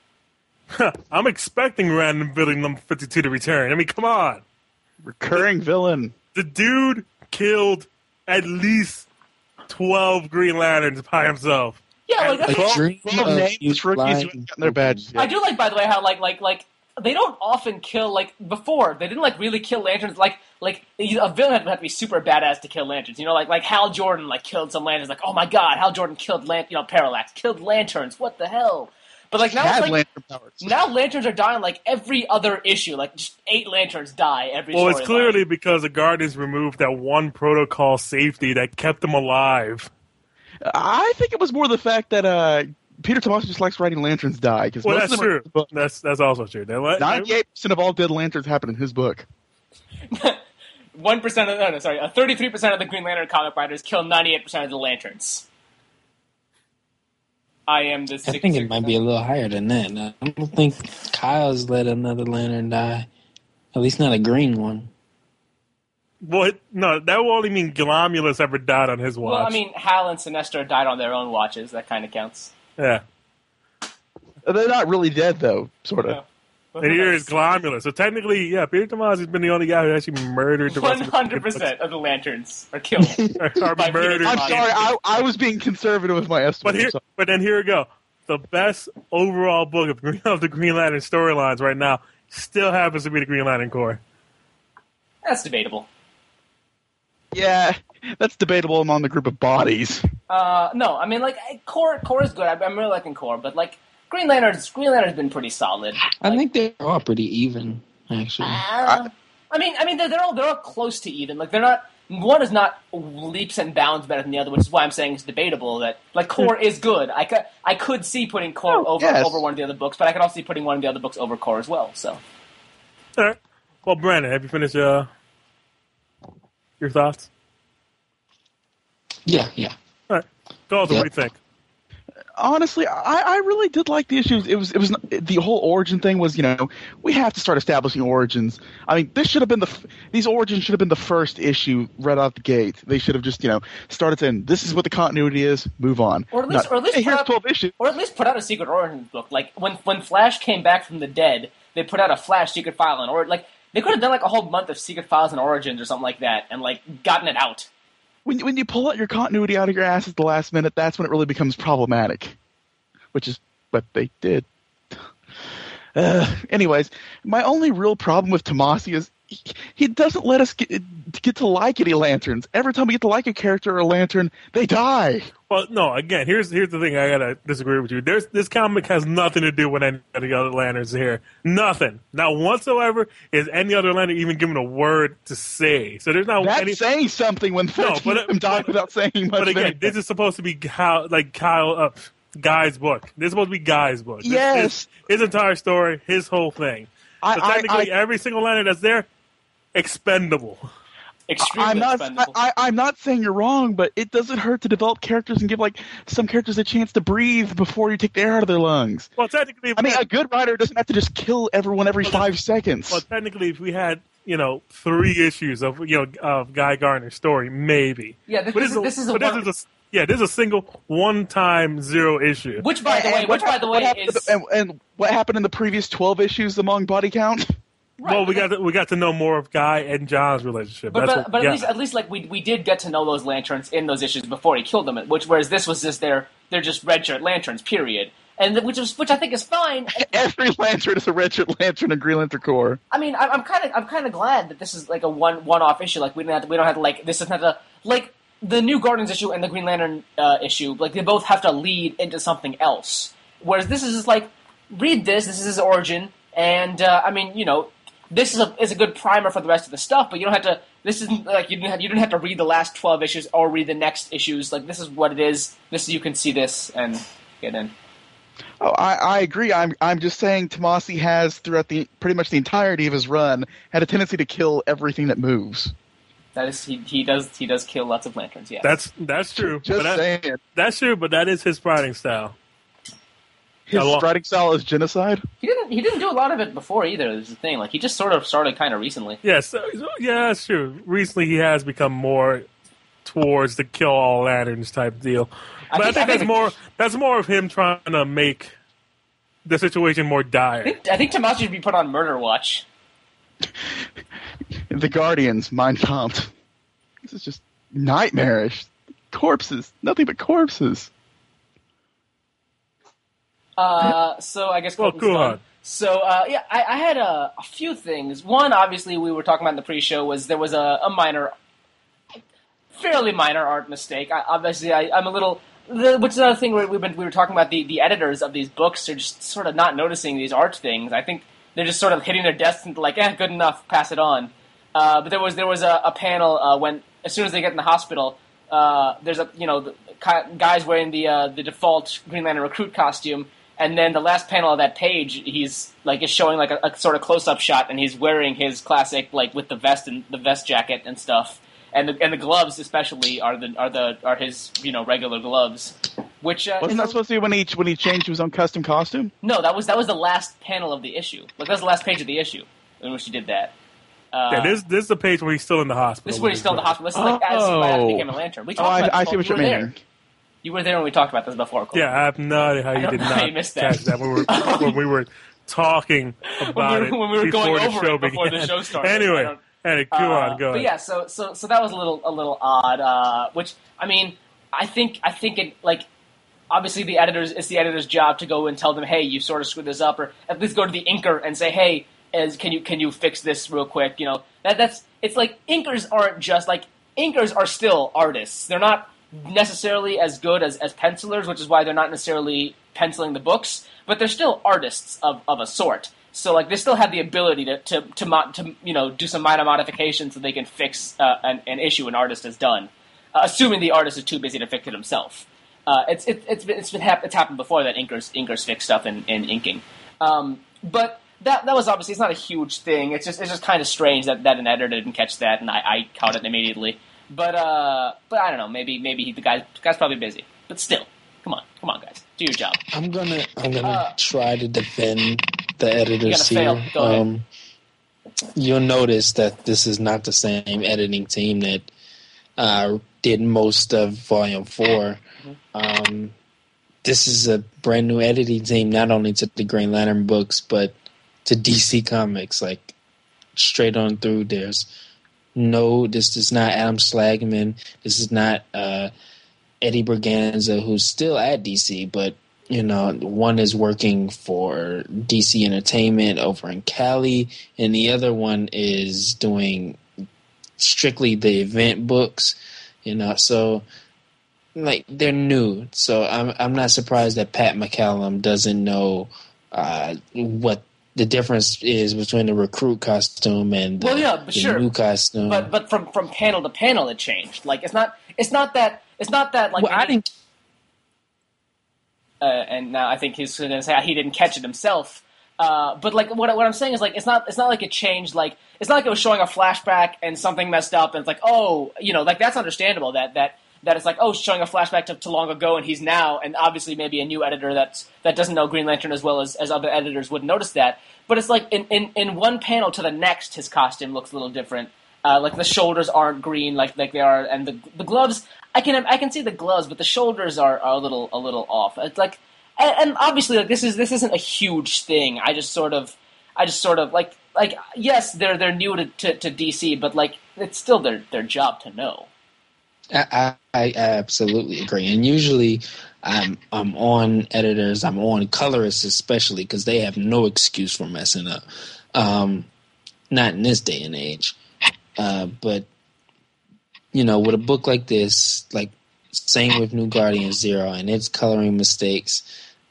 I'm expecting Random Villain number 52 to return. I mean, come on. Recurring villain. The dude killed at least 12 Green Lanterns by himself. Yeah, like that's A dream 12 of names, you rookies who flying- haven't gotten their badges I yet. do like, by the way, how like they don't often kill, like before they didn't really kill Lanterns. Like a villain would have to be super badass to kill Lanterns. Like Hal Jordan killed some Lanterns. Like, oh my god, Hal Jordan killed Parallax, killed Lanterns. What the hell? But like now, Had it's, lantern powers. now Lanterns are dying like every other issue. Like just 8 Lanterns die every. Well, it's storyline. clearly because the Guardians removed that one protocol safety that kept them alive. I think it was more the fact that Peter Tomasi just likes writing lanterns die. Because Well, that's true. That's also true. 98% of all dead lanterns happen in his book. 33% of the Green Lantern comic writers kill 98% of the Lanterns. I am the 66%. I think it might be a little higher than that. I don't think Kyle's let another Lantern die. At least not a green one. What? No, that will only mean Glomulus ever died on his watch. Well, I mean, Hal and Sinestro died on their own watches. That kind of counts. Yeah. They're not really dead, though, sort of. Yeah. And here is Glomulus. So technically, yeah, Peter Tomasi has been the only guy who actually murdered the rest of the 100% of the Lanterns are killed. are by murdered. Peter I'm Tomasi. sorry, I was being conservative with my estimate. But then here we go. The best overall book of the Green Lantern storylines right now still happens to be the Green Lantern Corps. That's debatable. Yeah, that's debatable among the group of bodies. No, I mean, like, Core is good. I'm really liking Core, but, like, Green Lantern's been pretty solid. I think they're all pretty even, actually. I mean, they're all close to even. Like, they're not. One is not leaps and bounds better than the other, which is why I'm saying it's debatable. That like Core is good. I could see putting Core over one of the other books, but I could also see putting one of the other books over Core as well. So, All right. Well, Brandon, have you finished your thoughts? Yeah. All right. Dalton, what do you think? Honestly, I really did like the issues. It was the whole origin thing was, we have to start establishing origins. I mean, this should have been these origins should have been the first issue right out the gate. They should have just, started saying, this is what the continuity is, move on. Or at least hey, here's 12 issues. Or at least put out a Secret Origins book. Like when Flash came back from the dead, they put out a Flash Secret File like they could have done like a whole month of Secret Files and Origins or something like that, and like gotten it out. When you pull out your continuity out of your ass at the last minute, that's when it really becomes problematic, which is what they did. Anyways, my only real problem with Tomasi is he doesn't let us get to like any Lanterns. Every time we get to like a character or a Lantern, they die. Well, no. Again, here's the thing. I gotta disagree with you. This comic has nothing to do with any of the other Lanterns here. Nothing. Not whatsoever is any other Lantern even given a word to say. So there's not That's any saying something when 13 of them die without saying much. But again, anything. this is supposed to be Guy's book. This is supposed to be Guy's book. Yes. His entire story, his whole thing. So technically, every single Lantern that's there, expendable. Extremely expendable. I'm not saying you're wrong, but it doesn't hurt to develop characters and give some characters a chance to breathe before you take the air out of their lungs. Well, technically, a good writer doesn't have to just kill everyone every 5 seconds. Well, technically, if we had 3 issues of of Guy Gardner's story, maybe. Yeah, this is a single one-time 0 issue. Which by the way is and what happened in the previous 12 issues among body count? Right, well, we got to know more of Guy and John's relationship. But at least like we did get to know those Lanterns in those issues before he killed them. Whereas this was just they're just red shirt Lanterns, period. And which I think is fine. Every Lantern is a red shirt Lantern in Green Lantern Corps. I mean, I'm kind of glad that this is like a one-off issue. Like we don't have to like this isn't have to like the New Guardians issue and the Green Lantern issue. Like they both have to lead into something else. Whereas this is just like read this. This is his origin, and I mean this is a good primer for the rest of the stuff, but you don't have to. This isn't like you didn't have to read the last 12 issues or read the next issues. Like this is what it is. You can see this and get in. Oh, I agree. I'm just saying Tomasi has throughout pretty much the entirety of his run had a tendency to kill everything that moves. That is he does kill lots of Lanterns. Yeah, that's true. Just saying. That's true, but that is his writing style. His writing style is genocide. He didn't do a lot of it before either. Is the thing. Like he just sort of started kind of recently. Yes, yeah, that's true. Recently, he has become more towards the kill all lanterns type deal. But I think that's more of him trying to make the situation more dire. I think Tomasi should be put on murder watch. The Guardians, Mein Kampf. This is just nightmarish. Corpses, nothing but corpses. So I guess. Well, cool on. So I had a few things. One, obviously, we were talking about in the pre-show was there was a fairly minor art mistake. I'm a little. Which is another thing we were talking about the editors of these books are just sort of not noticing these art things. I think they're just sort of hitting their desks and like, good enough, pass it on. But there was a panel when as soon as they get in the hospital, there's the guy's wearing the default Green Lantern recruit costume. And then the last panel of that page, he's like is showing like a sort of close up shot, and he's wearing his classic like with the vest and the vest jacket and stuff, and the gloves especially are his regular gloves. Which wasn't that supposed to be when he changed to his own custom costume? No, that was the last panel of the issue. Like that was the last page of the issue in which he did that. This is the page where he's still in the hospital. This is where he's still in the hospital. This is like as he became a Lantern. We talked about I this see what you mean. You were there when we talked about this before, Cole. Yeah, I have no idea how you did not missed catch that when we were talking about it when we were before going the over show it before began. the show started. Anyway, go on. But yeah, so that was a little odd. Which I mean, I think it like obviously it's the editor's job to go and tell them, hey, you sort of screwed this up, or at least go to the inker and say, hey, can you fix this real quick? It's like inkers are still artists. They're not necessarily as good as pencilers, which is why they're not necessarily penciling the books, but they're still artists of a sort. So like they still have the ability to do some minor modifications so they can fix an issue an artist has done, assuming the artist is too busy to fix it himself. It's happened before that inkers fix stuff in inking, but that was obviously it's not a huge thing. It's just kind of strange that an editor didn't catch that, and I caught it immediately. But I don't know. Maybe the guy's probably busy. But still, come on, guys, do your job. I'm gonna try to defend the editors here. Go ahead. You'll notice that this is not the same editing team that did most of Volume 4. Mm-hmm. This is a brand new editing team, not only to the Green Lantern books, but to DC Comics, like straight on through. This is not Adam Slagman. This is not Eddie Berganza, who's still at DC, but one is working for DC Entertainment over in Cali, and the other one is doing strictly the event books. So like they're new. So I'm not surprised that Pat McCallum doesn't know what the difference is between the recruit costume and the new costume. But from panel to panel, it changed. Like it's not that like. Well, I didn't. And now I think he's going to say he didn't catch it himself. But like what I'm saying is like it's not like it changed. Like it's not like it was showing a flashback and something messed up and it's like like that's understandable that it's like showing a flashback to long ago and he's now, and obviously maybe a new editor that doesn't know Green Lantern as well as other editors would notice that. But it's like in one panel to the next, his costume looks a little different. Like the shoulders aren't green like they are, and the gloves. I can see the gloves, but the shoulders are a little off. It's like, and obviously like this isn't a huge thing. I just sort of like yes, they're new to DC, but like it's still their job to know. I absolutely agree, and usually I'm on editors, I'm on colorists especially because they have no excuse for messing up. Not in this day and age, but with a book like this, like same with New Guardian Zero and its coloring mistakes.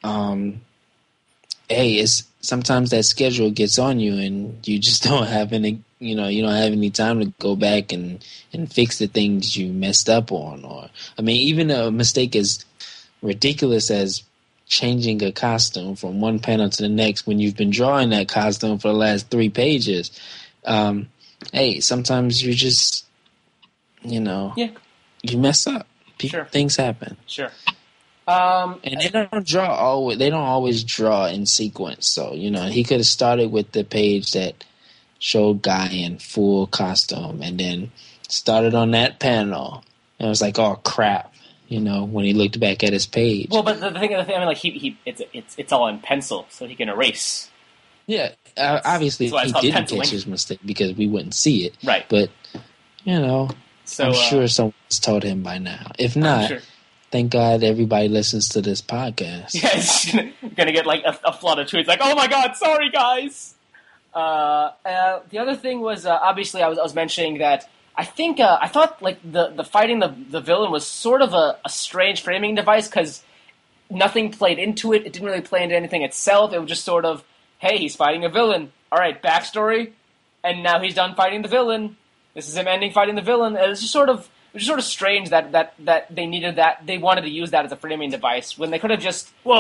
It's sometimes that schedule gets on you, and you just don't have any. You don't have any time to go back and fix the things you messed up on. Or, I mean, even a mistake as ridiculous as changing a costume from one panel to the next when you've been drawing that costume for the last 3 pages. Sometimes you just, you mess up. Sure. Things happen. Sure. And they don't always draw in sequence. So, he could have started with the page that showed Guy in full costume and then started on that panel. And it was like, oh crap, when he looked back at his page. Well, but the thing, I mean, like it's all in pencil, so he can erase. Yeah, obviously he didn't catch his mistake because we wouldn't see it. Right. But so, I'm sure someone's told him by now. If not, thank God everybody listens to this podcast. Yeah, it's gonna get like a flood of tweets like, "Oh my God, sorry guys." The other thing was obviously I was mentioning that I thought like the fighting the villain was sort of a strange framing device because nothing played into it. It didn't really play into anything itself. It was just sort of, hey, he's fighting a villain. All right, backstory, and now he's done fighting the villain. This is him ending fighting the villain. And it was just sort of strange that they needed that. They wanted to use that as a framing device when they could have just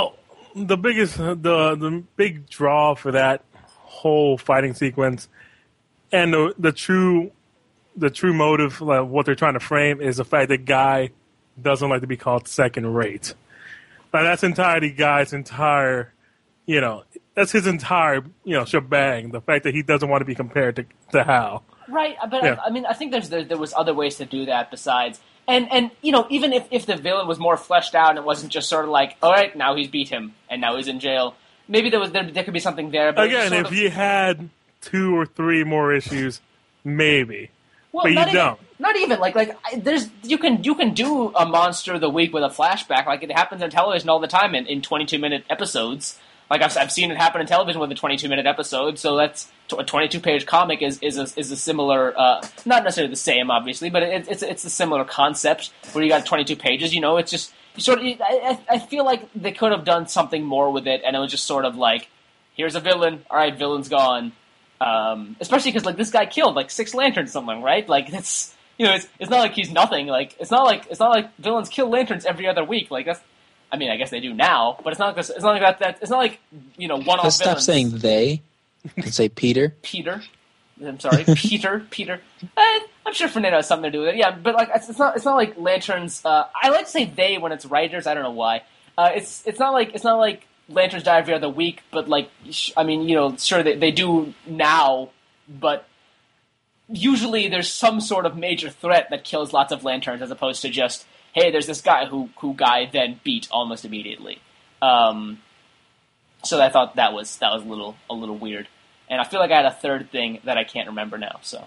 the biggest, the big draw for that whole fighting sequence, and the true motive, like what they're trying to frame, is the fact that Guy doesn't like to be called second rate. Like that's Guy's entire, that's his entire, shebang. The fact that he doesn't want to be compared to Hal. Right, but Yeah. I mean, I think there was other ways to do that besides, and even if the villain was more fleshed out and it wasn't just sort of like, all right, now he's beat him and now he's in jail, maybe there could be something there. But Again, if you had 2 or 3 more issues, maybe, well, but you don't. Not even you can do a monster of the week with a flashback, like it happens on television all the time in 22-minute episodes. Like I've seen it happen in television with a 22-minute episode, so that's a 22-page comic is a similar, not necessarily the same, obviously, but it's a similar concept where you got 22 pages. It's just I feel like they could have done something more with it, and it was just sort of like, here's a villain, all right, villain's gone. Especially because like this guy killed like 6 lanterns, or something, right? Like it's it's not like he's nothing. Like it's not like villains kill lanterns every other week. Like that's. I mean, I guess they do now, but it's not like that. It's not like one-off. Let's stop saying they and say Peter. Peter. I'm sorry, Peter. I'm sure Fernando has something to do with it. Yeah, but like it's not like lanterns. I like to say they when it's writers. I don't know why. It's not like lanterns die every other week, but like I mean, sure they do now, but usually there's some sort of major threat that kills lots of lanterns as opposed to just, hey, there's this guy who Guy then beat almost immediately. So I thought that was a little weird, and I feel like I had a third thing that I can't remember now. So,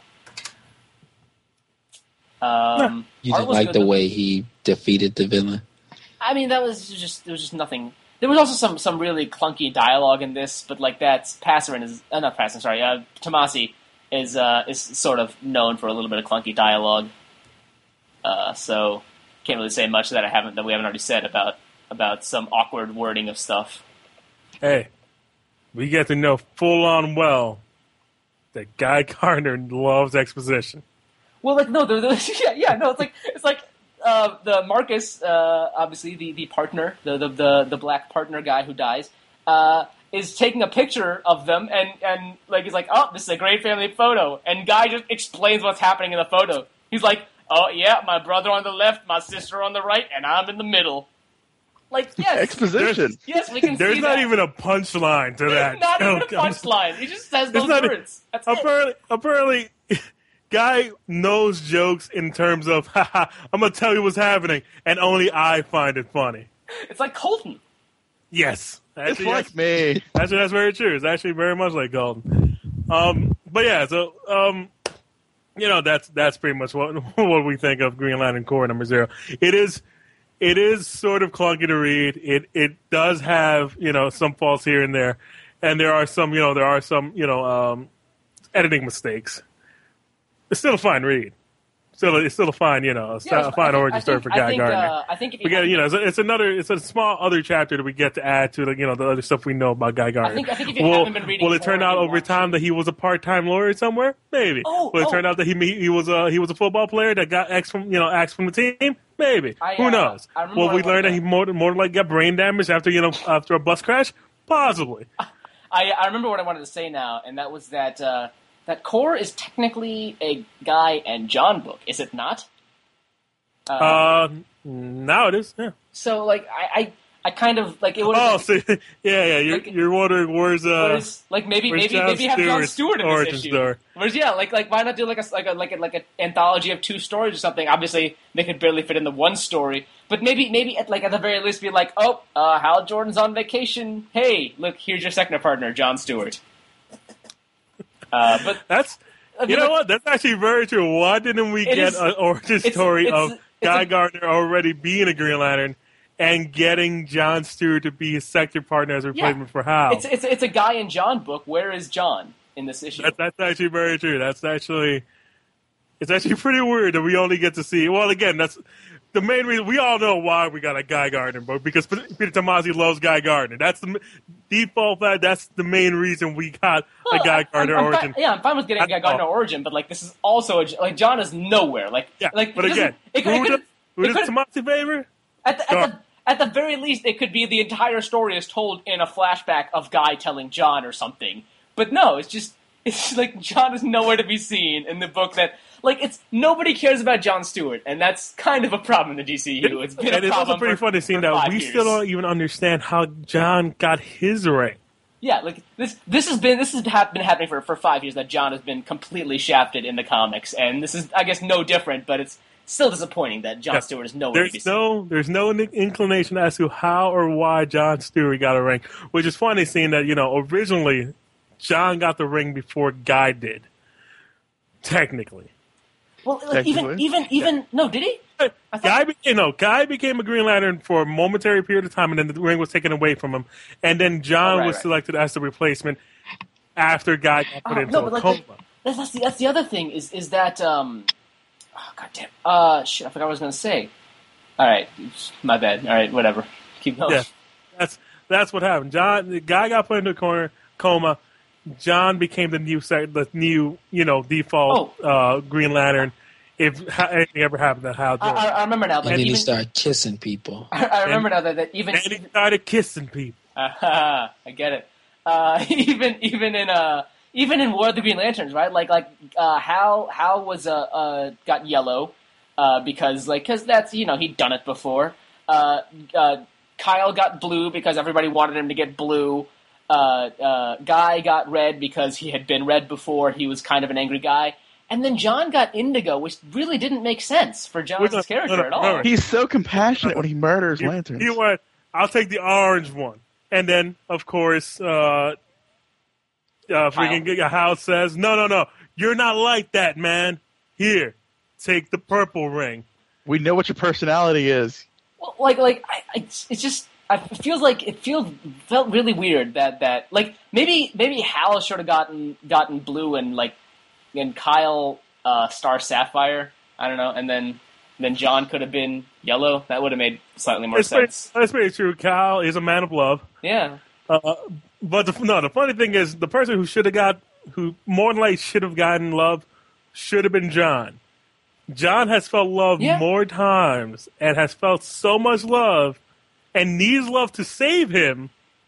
You didn't like the way he defeated the villain? I mean, there was just nothing. There was also some really clunky dialogue in this, but like that's Passerin is not Passerin. Sorry, Tomasi is sort of known for a little bit of clunky dialogue. So. Can't really say much that we haven't already said about some awkward wording of stuff. Hey, we get to know full on well that Guy Gardner loves exposition. Well, like no, it's like the Marcus, obviously the partner, the black partner guy who dies, is taking a picture of them and like he's like, oh, this is a great family photo, and Guy just explains what's happening in the photo. He's like, oh, yeah, my brother on the left, my sister on the right, and I'm in the middle. Like, yes. Exposition. Yes, we can see that. There's not even a punchline to that. Not even a punchline. He just says those words. That's it. Apparently, Guy knows jokes in terms of, haha, I'm going to tell you what's happening, and only I find it funny. It's like Colton. Yes. It's like me. Actually, that's very true. It's actually very much like Colton. But yeah, so... that's pretty much what we think of Green Lantern Corps #0. It is sort of clunky to read. It does have some faults here and there, and there are some editing mistakes. It's still a fine read. It's still a fine fine origin story for Guy Gardner. I think if we get it's a small other chapter that we get to add to the other stuff we know about Guy Gardner. I think if you haven't been reading, will it turn out over time that he was a part-time lawyer somewhere? Maybe. Will it turn out that he was a football player that got axed from the team? Maybe. Who knows? Will we learn that he more like got brain damage after a bus crash? Possibly. I remember what I wanted to say now, and that was that. That Corps is technically a Guy and John book, is it not? Now it is, yeah. So, like, I kind of, like, it would have been... yeah, you're wondering where's maybe have John Stewart in this issue. Story. Whereas, yeah, like why not do like an anthology of 2 stories or something? Obviously, they could barely fit into 1 story, but maybe at the very least be like, Hal Jordan's on vacation. Hey, look, here's your second partner, John Stewart. But that's what? That's actually very true. Why didn't we get an origin story of Guy Gardner already being a Green Lantern and getting John Stewart to be his sector partner as a replacement for Hal? It's a Guy and John book. Where is John in this issue? That's actually very true. It's actually pretty weird that we only get to see. Well, again, that's the main reason. We all know why we got a Guy Gardner book, because Peter Tomasi loves Guy Gardner. That's the default fact. That's the main reason we got a Guy Gardner origin. I'm fine with getting a Guy Gardner origin, but like this is also John is nowhere. But again, who does Tomasi favor? At at the very least, it could be the entire story is told in a flashback of Guy telling John or something. But no, it's like John is nowhere to be seen in the book. That it's nobody cares about Jon Stewart, and that's kind of a problem in the DCU. It's been and a it's problem also pretty funny seeing that 5 we years. still don't even understand how John got his ring. Yeah, this has been happening for 5 years, that John has been completely shafted in the comics, and this is, I guess, no different, but it's still disappointing that Jon Stewart is nowhere to be seen. There's no inclination as to how or why Jon Stewart got a ring, which is funny seeing that, originally John got the ring before Guy did. Technically. Well, even no, did he? Guy became a Green Lantern for a momentary period of time, and then the ring was taken away from him, and then John was selected as the replacement after Guy got put into a coma. That's the other thing is that shit, I forgot what I was going to say. All right, my bad. All right, whatever. Keep going. Yeah, that's what happened. The Guy got put into a coma. John became the new default Green Lantern. If anything ever happened to Hal Jordan. I remember now. And then he started kissing people. I remember now that even... And he started kissing people. I get it. Even in War of the Green Lanterns, right? Hal was got yellow because that's he'd done it before. Kyle got blue because everybody wanted him to get blue. Guy got red because he had been red before. He was kind of an angry guy. And then John got indigo, which really didn't make sense for John's character at all. He's so compassionate when he murders lanterns. He went, I'll take the orange one. And then, of course, Hal says, no, you're not like that, man. Here, take the purple ring. We know what your personality is. Well, it felt really weird that maybe Hal should have gotten blue and Kyle Star Sapphire. I don't know, and then John could have been yellow. That would have made slightly more sense. That's pretty true. Kyle is a man of love. Yeah. But the funny thing is, the person who more than likely should have gotten love should have been John. John has felt love more times and has felt so much love and needs love to save him.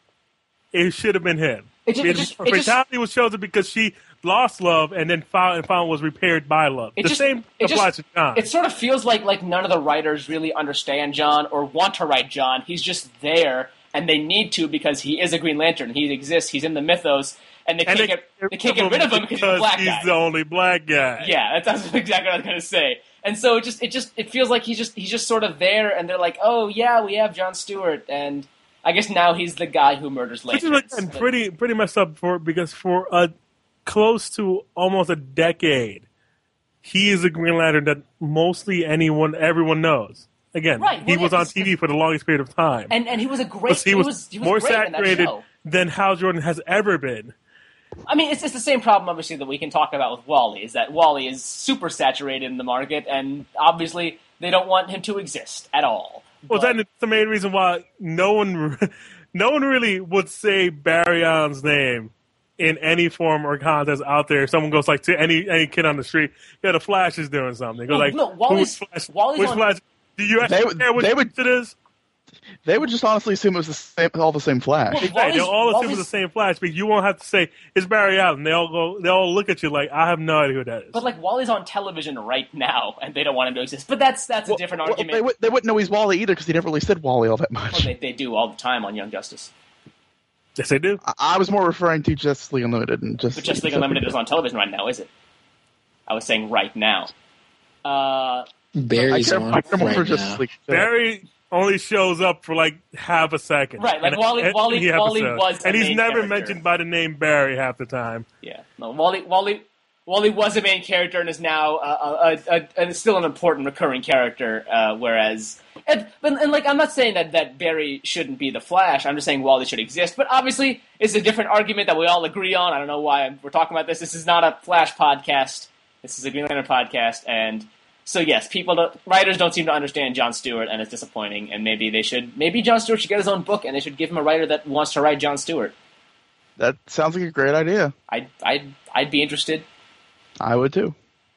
It should have been him. Fatality was chosen because she lost love and then found was repaired by love. Same applies to John. It sort of feels like none of the writers really understand John or want to write John. He's just there, and they need to because he is a Green Lantern. He exists. He's in the mythos, and they can't get rid of him because he's a black guy. He's the only black guy. Yeah, that's exactly what I was going to say. And so it feels like he's just sort of there, and they're like, oh yeah, we have Jon Stewart, and I guess now he's the guy who murders lanterns. Which is pretty messed up because for a close to almost a decade, he is a Green Lantern that mostly everyone knows. Again, he was on TV for the longest period of time, and he was a great. He was more great saturated in that show. than Hal Jordan has ever been. I mean, it's the same problem, obviously, that we can talk about with Wally, is that Wally is super saturated in the market, and obviously they don't want him to exist at all. Well, that's the main reason why no one really would say Barry Allen's name in any form or contest out there. If someone goes to any kid on the street, the Flash is doing something. Wally's Flash? Do you actually care which it is? They would just honestly assume it was all the same Flash. Well, they'll all assume it's the same Flash, but you won't have to say it's Barry Allen. They all look at you like, I have no idea who that is. But Wally's on television right now, and they don't want him to exist. But that's a different argument. They wouldn't know he's Wally either because he never really said Wally all that much. Well, they do all the time on Young Justice. Yes, they do. I was more referring to Justice League Unlimited. But Justice League Unlimited is on television right now, is it? I was saying right now. Barry's on right now. Barry only shows up for half a second. Right, Wally was and he's never character. mentioned by the name Barry half the time. Yeah. No, Wally was a main character and is now still an important recurring character, whereas I'm not saying that Barry shouldn't be the Flash. I'm just saying Wally should exist. But obviously it's a different argument that we all agree on. I don't know why we're talking about this. This is not a Flash podcast. This is a Green Lantern podcast, and so yes, writers don't seem to understand Jon Stewart, and it's disappointing. And maybe Jon Stewart should get his own book, and they should give him a writer that wants to write Jon Stewart. That sounds like a great idea. I'd be interested. I would too.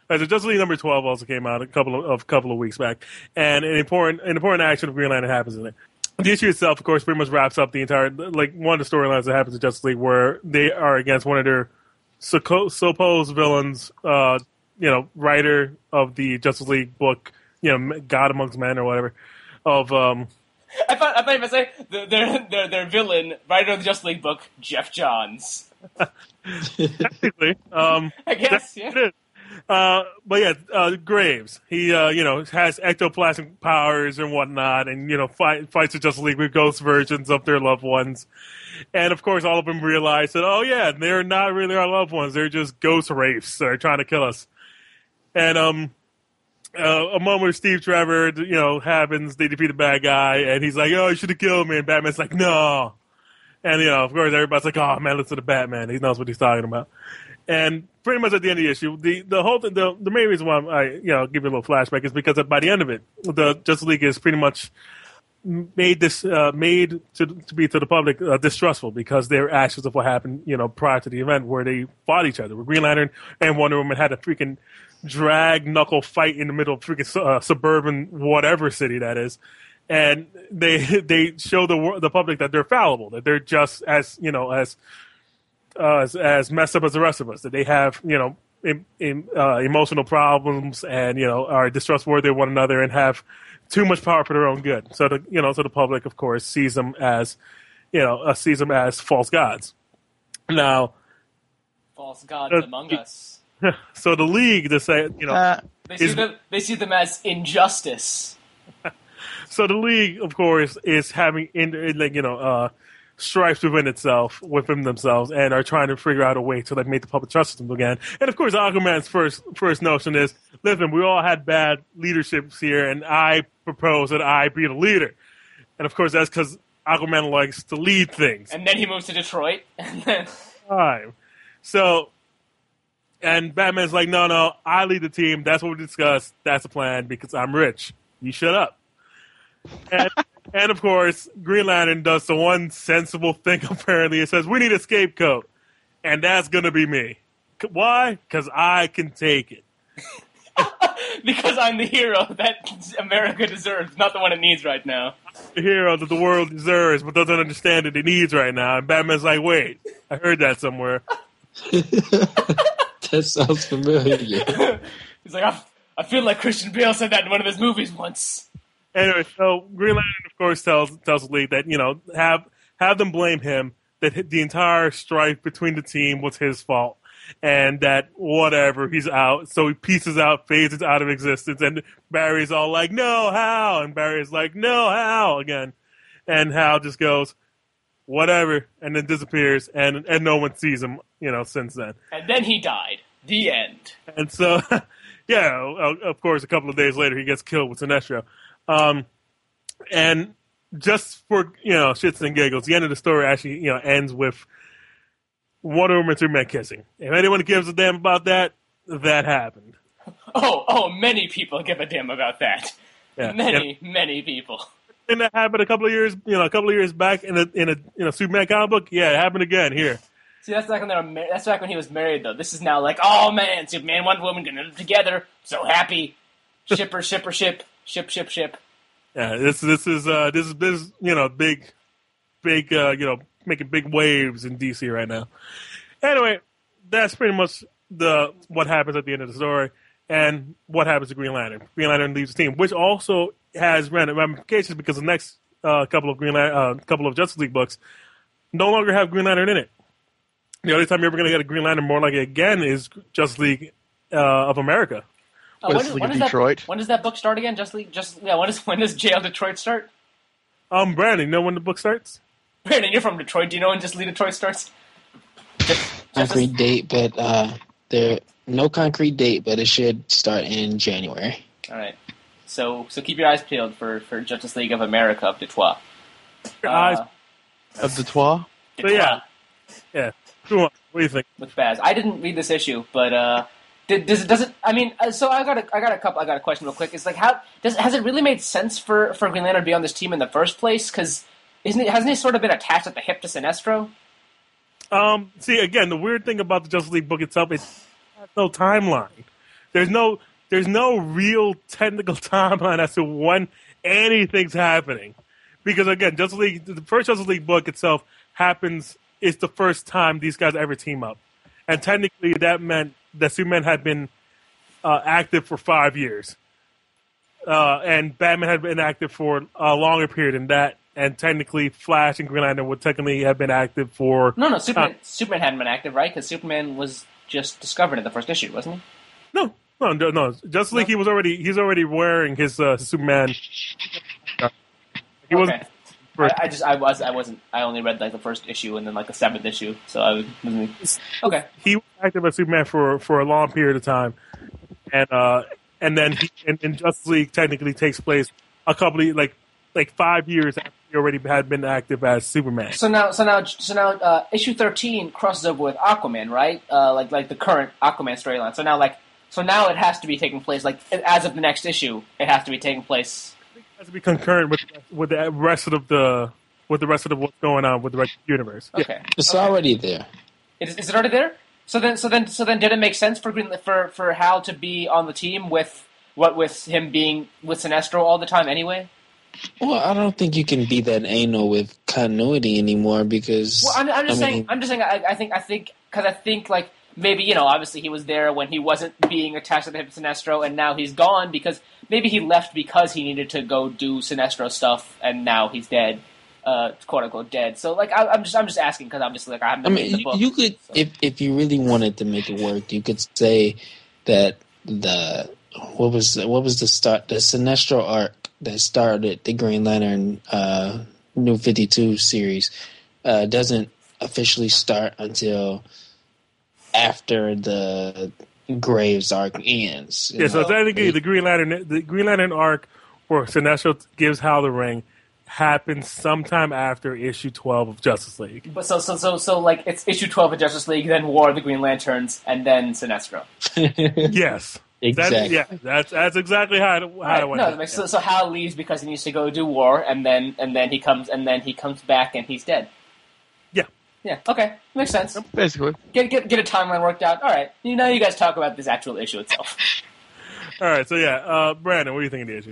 The Justice League number 12 also came out a couple of weeks back, and an important action of Green Lantern happens in it. The issue itself, of course, pretty much wraps up the entire, like, one of the storylines that happens in Justice League where they are against one of their supposed villains, writer of the Justice League book, God Amongst Men or whatever, of I thought you were say their villain, writer of the Justice League book, Jeff Johns. Technically, I guess, yeah. But yeah, Graves. He, has ectoplasmic powers and whatnot, and fights the Justice League with ghost versions of their loved ones. And of course, all of them realize that, oh yeah, they're not really our loved ones; they're just ghost wraiths that are trying to kill us. And a moment where Steve Trevor, happens. They defeat the bad guy, and he's like, "Oh, you should have killed me." And Batman's like, "No." And of course, everybody's like, "Oh man, listen to Batman. He knows what he's talking about." And pretty much at the end of the issue, the whole thing, the main reason why I give you a little flashback is because by the end of it, the Justice League is pretty much made to be to the public distrustful because their actions of what happened, prior to the event where they fought each other. Where Green Lantern and Wonder Woman had a freaking drag knuckle fight in the middle of freaking suburban whatever city that is. And they show the public that they're fallible, that they're just as messed up as the rest of us, that they have emotional problems and are distrustworthy of one another and have too much power for their own good. So the public, of course, sees them as false gods. Now, false gods among us. So the League decided, they see them as injustice. So the League, of course, is having strife within themselves, and are trying to figure out a way to make the public trust them again. And of course, Aquaman's first notion is, listen, we all had bad leaderships here, and I propose that I be the leader. And of course, that's because Aquaman likes to lead things. And then he moves to Detroit. And then... So, and Batman's like, no, I lead the team. That's what we discussed. That's the plan because I'm rich. You shut up. And of course, Green Lantern does the one sensible thing, apparently. It says, we need a scapegoat. And that's going to be me. Why? Because I can take it. Because I'm the hero that America deserves, not the one it needs right now. The hero that the world deserves, but doesn't understand that it needs right now. And Batman's like, wait, I heard that somewhere. That sounds familiar. He's like, I feel like Christian Bale said that in one of his movies once. Anyway, so Green Lantern, of course, tells the League that, have them blame him, that the entire strife between the team was his fault, and that whatever, he's out. So he pieces out, phases out of existence, and Barry's all like, no, Hal! And Barry's like, no, Hal! Again. And Hal just goes, whatever, and then disappears, and no one sees him, since then. And then he died. The end. And so, of course, a couple of days later, he gets killed with Sinestro. And just for, shits and giggles, the end of the story actually, ends with Wonder Woman and Superman kissing. If anyone gives a damn about that, that happened. Oh, many people give a damn about that. Yeah. Many people. And that happened a couple of years back in a Superman comic book. Yeah, it happened again here. See, that's back when he was married, though. This is now like, oh man, Superman, Wonder Woman gonna live together. So happy. Ship. Yeah, this is big, making big waves in DC right now. Anyway, that's pretty much what happens at the end of the story, and what happens to Green Lantern. Green Lantern leaves the team, which also has ramifications because the next couple of Justice League books no longer have Green Lantern in it. The only time you're ever going to get a Green Lantern more like it again is Justice League of America. When does that book start again? When does Jail Detroit start? Brandon, you know when the book starts? Brandon, you're from Detroit. Do you know when Just League Detroit starts? Concrete date, but no concrete date, but it should start in January. All right. So keep your eyes peeled for Justice League of America of Detroit. Of Detroit? So yeah. What do you think? With Baz, I didn't read this issue, but does it? I mean, so I got a question real quick. It's like, has it really made sense for Green Lantern to be on this team in the first place? Because hasn't he sort of been attached at the hip to Sinestro? See, again, the weird thing about the Justice League book itself, it has no timeline. there's no real technical timeline as to when anything's happening. Because again, the first Justice League book itself is the first time these guys ever team up. And technically that meant that Superman had been active for 5 years. And Batman had been active for a longer period than that. And technically Flash and Green Lantern would technically have been active for... No, Superman hadn't been active, right? Because Superman was just discovered in the first issue, wasn't he? No. Justice League, he's already wearing his Superman... He okay. I only read like the first issue and then like the 7th issue, so I wasn't... Okay. He was active as Superman for a long period of time. And then and Justice League technically takes place a couple of, like 5 years after he already had been active as Superman. So now, issue 13 crosses over with Aquaman, right? Like the current Aquaman storyline. So now it has to be taking place like as of the next issue. It has to be taking place. It has to be concurrent with the rest of what's going on with the rest of the universe. Okay, yeah. It's already there. Is it already there? So then, did it make sense for Hal to be on the team with him being with Sinestro all the time anyway? Well, I don't think you can be that anal with continuity anymore because. Well, I'm just saying. I think like maybe obviously he was there when he wasn't being attached to the hip Sinestro, and now he's gone because maybe he left because he needed to go do Sinestro stuff, and now he's dead. Quote unquote dead. So like I'm just asking because obviously like I haven't read the book. You could so. if you really wanted to make it work, you could say that what was the start, the Sinestro arc that started the Green Lantern New 52 series doesn't officially start until after the Graves arc ends. Yeah, so technically the Green Lantern arc where Sinestro gives Hal the ring happens sometime after issue 12 of Justice League. But so like it's issue 12 of Justice League, then War of the Green Lanterns, and then Sinestro. Yes, exactly. That's exactly how it went. No, so Hal leaves because he needs to go do War, and then he comes back and he's dead. Yeah. Okay, makes sense. Basically, get a timeline worked out. All right, now you guys talk about this actual issue itself. All right, so yeah, Brandon, what do you think of the issue?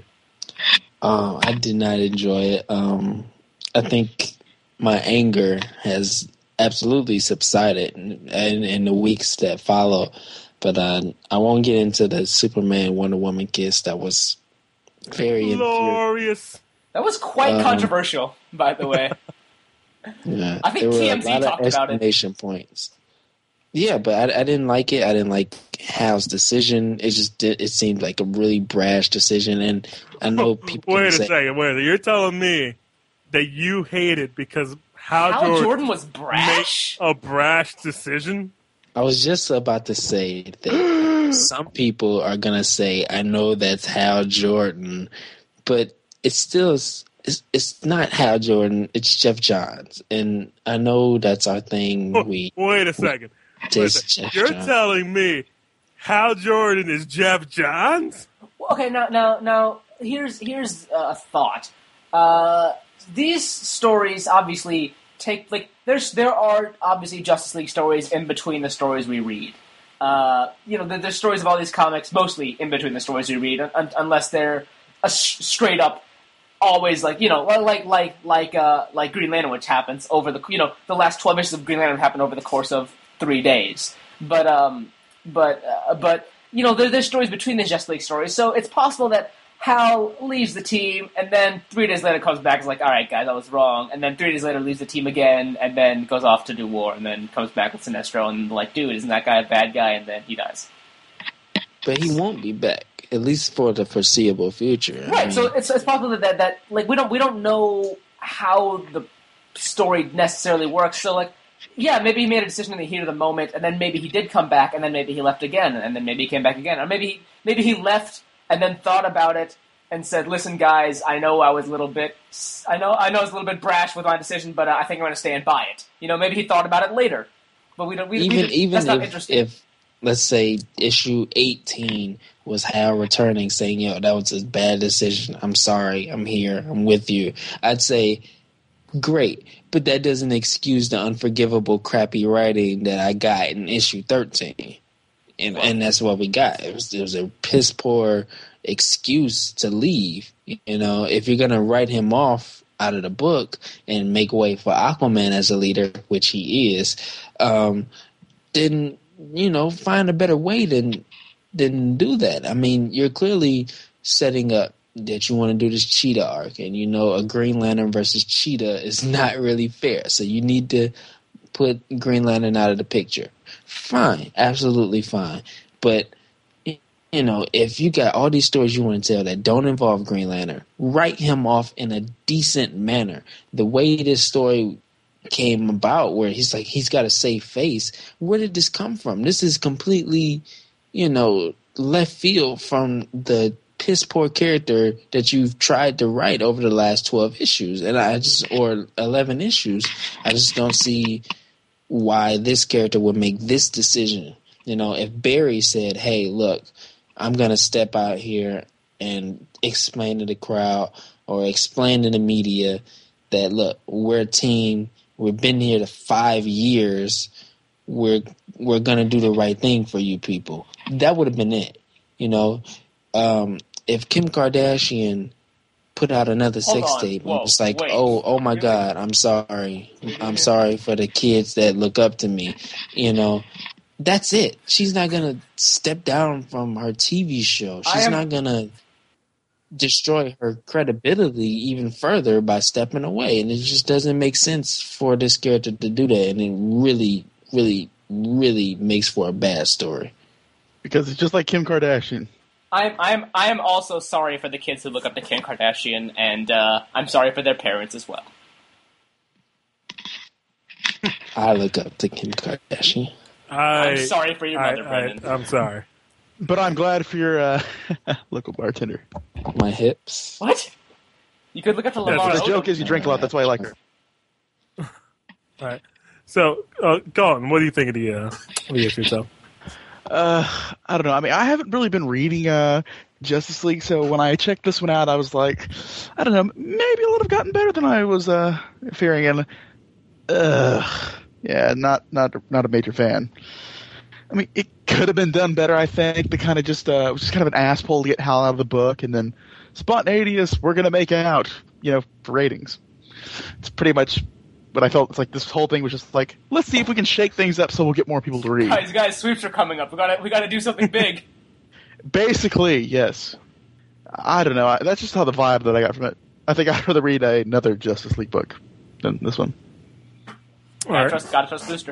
I did not enjoy it. I think my anger has absolutely subsided in the weeks that follow. But I won't get into the Superman Wonder Woman kiss. That was very glorious. That was quite controversial, by the way. Yeah, I think TMZ talked about it. Exclamation points. Yeah, but I didn't like it. I didn't like Hal's decision. It seemed like a really brash decision, and I know people. Wait a second. You're telling me that you hate it because Hal Jordan was brash? Made a brash decision? I was just about to say that some people are gonna say, "I know that's Hal Jordan," but it's still. It's not Hal Jordan. It's Jeff Johns, and I know that's our thing. Wait a second. You're telling me Hal Jordan is Jeff Johns? Well, okay, now here's a thought. These stories obviously take there are obviously Justice League stories in between the stories we read. There's stories of all these comics mostly in between the stories we read, unless they're a straight up. Always like Green Lantern, which happens over the the last 12 issues of Green Lantern happened over the course of 3 days. But there's stories between the Justice League stories, so it's possible that Hal leaves the team and then 3 days later comes back and is like, all right guys, I was wrong, and then 3 days later leaves the team again and then goes off to do War and then comes back with Sinestro and like, dude, isn't that guy a bad guy? And then he dies. But he won't be back. At least for the foreseeable future. Right, so it's possible that like we don't know how the story necessarily works. So like, yeah, maybe he made a decision in the heat of the moment, and then maybe he did come back, and then maybe he left again, and then maybe he came back again, or maybe he left and then thought about it and said, "Listen, guys, I know I was a little bit brash with my decision, but I think I'm going to stand by it." Maybe he thought about it later, but that's not interesting. If let's say issue 18 was Hal returning saying, "Yo, that was a bad decision. I'm sorry. I'm here. I'm with you." I'd say, great. But that doesn't excuse the unforgivable, crappy writing that I got in issue 13. and that's what we got. It was a piss poor excuse to leave. You know, if you're gonna write him off out of the book and make way for Aquaman as a leader, which he is, then find a better way than do that. I mean, you're clearly setting up that you want to do this Cheetah arc, and a Green Lantern versus Cheetah is not really fair. So you need to put Green Lantern out of the picture. Fine, absolutely fine. But if you got all these stories you want to tell that don't involve Green Lantern, write him off in a decent manner. The way this story came about, where he's got a safe face, where did this come from? This is completely, left field from the piss poor character that you've tried to write over the last 12 issues, or 11 issues. I just don't see why this character would make this decision. If Barry said, "Hey, look, I'm going to step out here and explain to the crowd or explain to the media that, look, we're a team. We've been here for 5 years. We're going to do the right thing for you people." That would have been it. If Kim Kardashian put out another sex tape, it's like, wait. oh my God, I'm sorry. I'm sorry for the kids that look up to me. That's it. She's not going to step down from her TV show. She's not going to destroy her credibility even further by stepping away. And it just doesn't make sense for this character to do that. And it really, really, really makes for a bad story. Because it's just like Kim Kardashian. I am also sorry for the kids who look up to Kim Kardashian, and I'm sorry for their parents as well. I look up to Kim Kardashian. I'm sorry for your mother, Brendan. I'm sorry. But I'm glad for your local bartender. My hips. What? You could look up to Lamar. The joke is you drink a lot, that's why I like her. All right. So, Colin, what do you think of the issue itself? I don't know. I mean, I haven't really been reading Justice League, so when I checked this one out, I was like, I don't know, maybe it would have gotten better than I was fearing. And yeah, not a major fan. I mean, it could have been done better, I think. The kind of just was just kind of an asshole to get Hal out of the book, and then spontaneous, we're gonna make out, for ratings. It's pretty much what I felt. It's like this whole thing was just like, let's see if we can shake things up so we'll get more people to read. Guys, sweeps are coming up. We gotta do something big. Basically, yes. I don't know. That's just how the vibe that I got from it. I think I'd rather read another Justice League book than this one. Gotta trust Booster.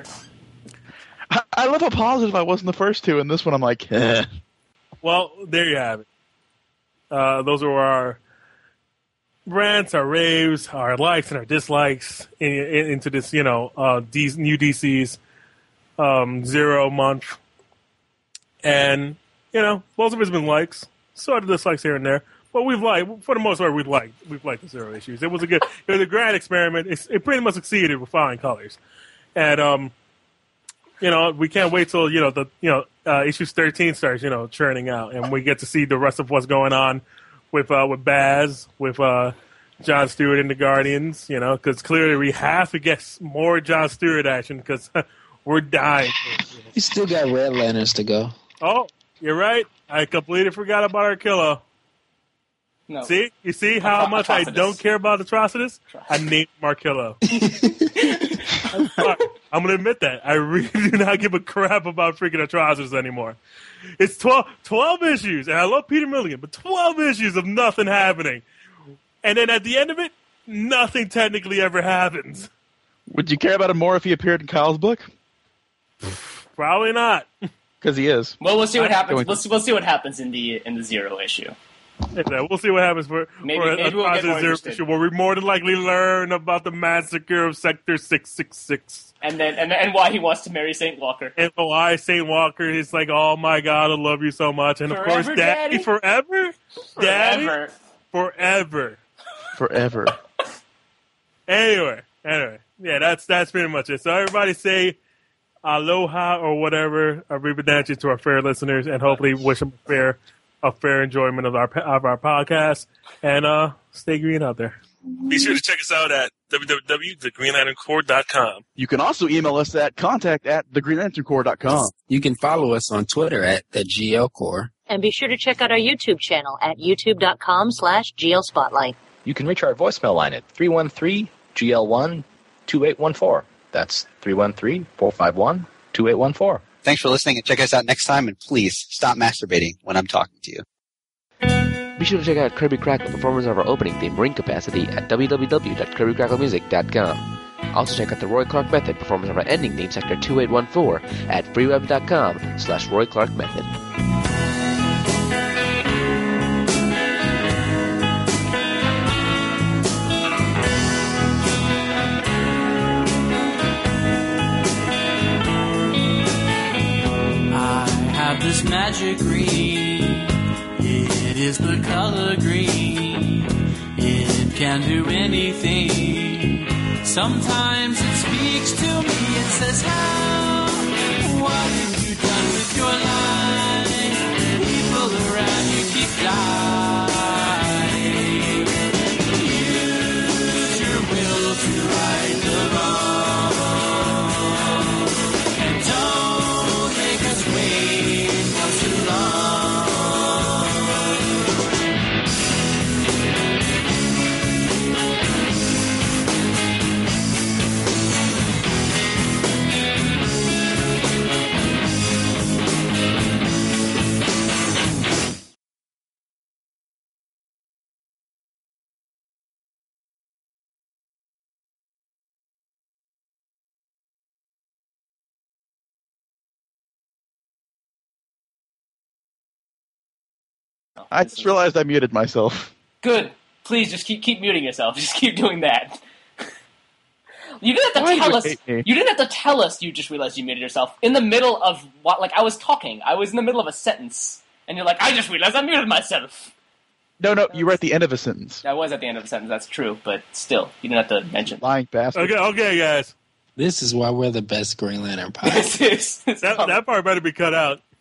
I love how positive I was in the first two, and this one I'm like, eh. Well, there you have it. Those are our rants, our raves, our likes and our dislikes into this, new DC's 0 month. And, most of it's been likes, sort of dislikes here and there. But for the most part, we've liked the 0 issues. It was a grand experiment. It pretty much succeeded with flying colors. And, we can't wait till, issues 13 starts, churning out, and we get to see the rest of what's going on with Baz, with John Stewart and the Guardians, because clearly we have to get more John Stewart action because we're dying. You still got Red Lanterns to go. Oh, you're right. I completely forgot about Arkilla. No. See? You see how much I don't care about Atrocitus? I named Markillo. I'm going to admit that. I really do not give a crap about freaking Atrocitus anymore. It's 12 issues, and I love Peter Milligan, but 12 issues of nothing happening. And then at the end of it, nothing technically ever happens. Would you care about him more if he appeared in Kyle's book? Probably not. Because he is. Well, we'll see what happens. We'll see what happens in the 0 issue. Yeah, we'll see what happens for maybe we'll get more interested. Where we more than likely learn about the massacre of Sector 666. And why he wants to marry St. Walker. And why St. Walker is like, oh my God, I love you so much. And forever, of course, Daddy, forever? Daddy? Forever. Forever. Anyway. Yeah, that's pretty much it. So everybody say aloha or whatever, arrivederci to our fair listeners, and hopefully wish them a fair enjoyment of our podcast, and stay green out there. Be sure to check us out at www.thegreenlanterncorps.com. You can also email us at contact@thegreenlanterncorps.com. You can follow us on Twitter at the GL Corps. And be sure to check out our YouTube channel at youtube.com/GL Spotlight. You can reach our voicemail line at 313-GL1-2814. That's 313-451-2814. Thanks for listening, and check us out next time, and please stop masturbating when I'm talking to you. Be sure to check out Kirby Crackle, performers of our opening theme, Ring Capacity, at www.kirbykracklemusic.com. Also check out the Roy Clark Method, performers of our ending theme, Sector 2814, at freeweb.com/Roy Clark Method. This magic ring, it is the color green. It can do anything. Sometimes it speaks to me. It says, how? What have you done with your life? People around you keep dying. Use your will to right the wrong. And don't make us wait too long. I just realized I muted myself. Good. Please just keep muting yourself. Just keep doing that. You didn't have to tell us. You didn't have to tell us. You just realized you muted yourself in the middle of what? Like I was talking. I was in the middle of a sentence, and you're like, "I just realized I muted myself." No, you were at the end of a sentence. I was at the end of a sentence. That's true, but still, you didn't have to mention. Lying bastard. Okay, guys. This is why we're the best Green Lantern podcast. This is That part better be cut out.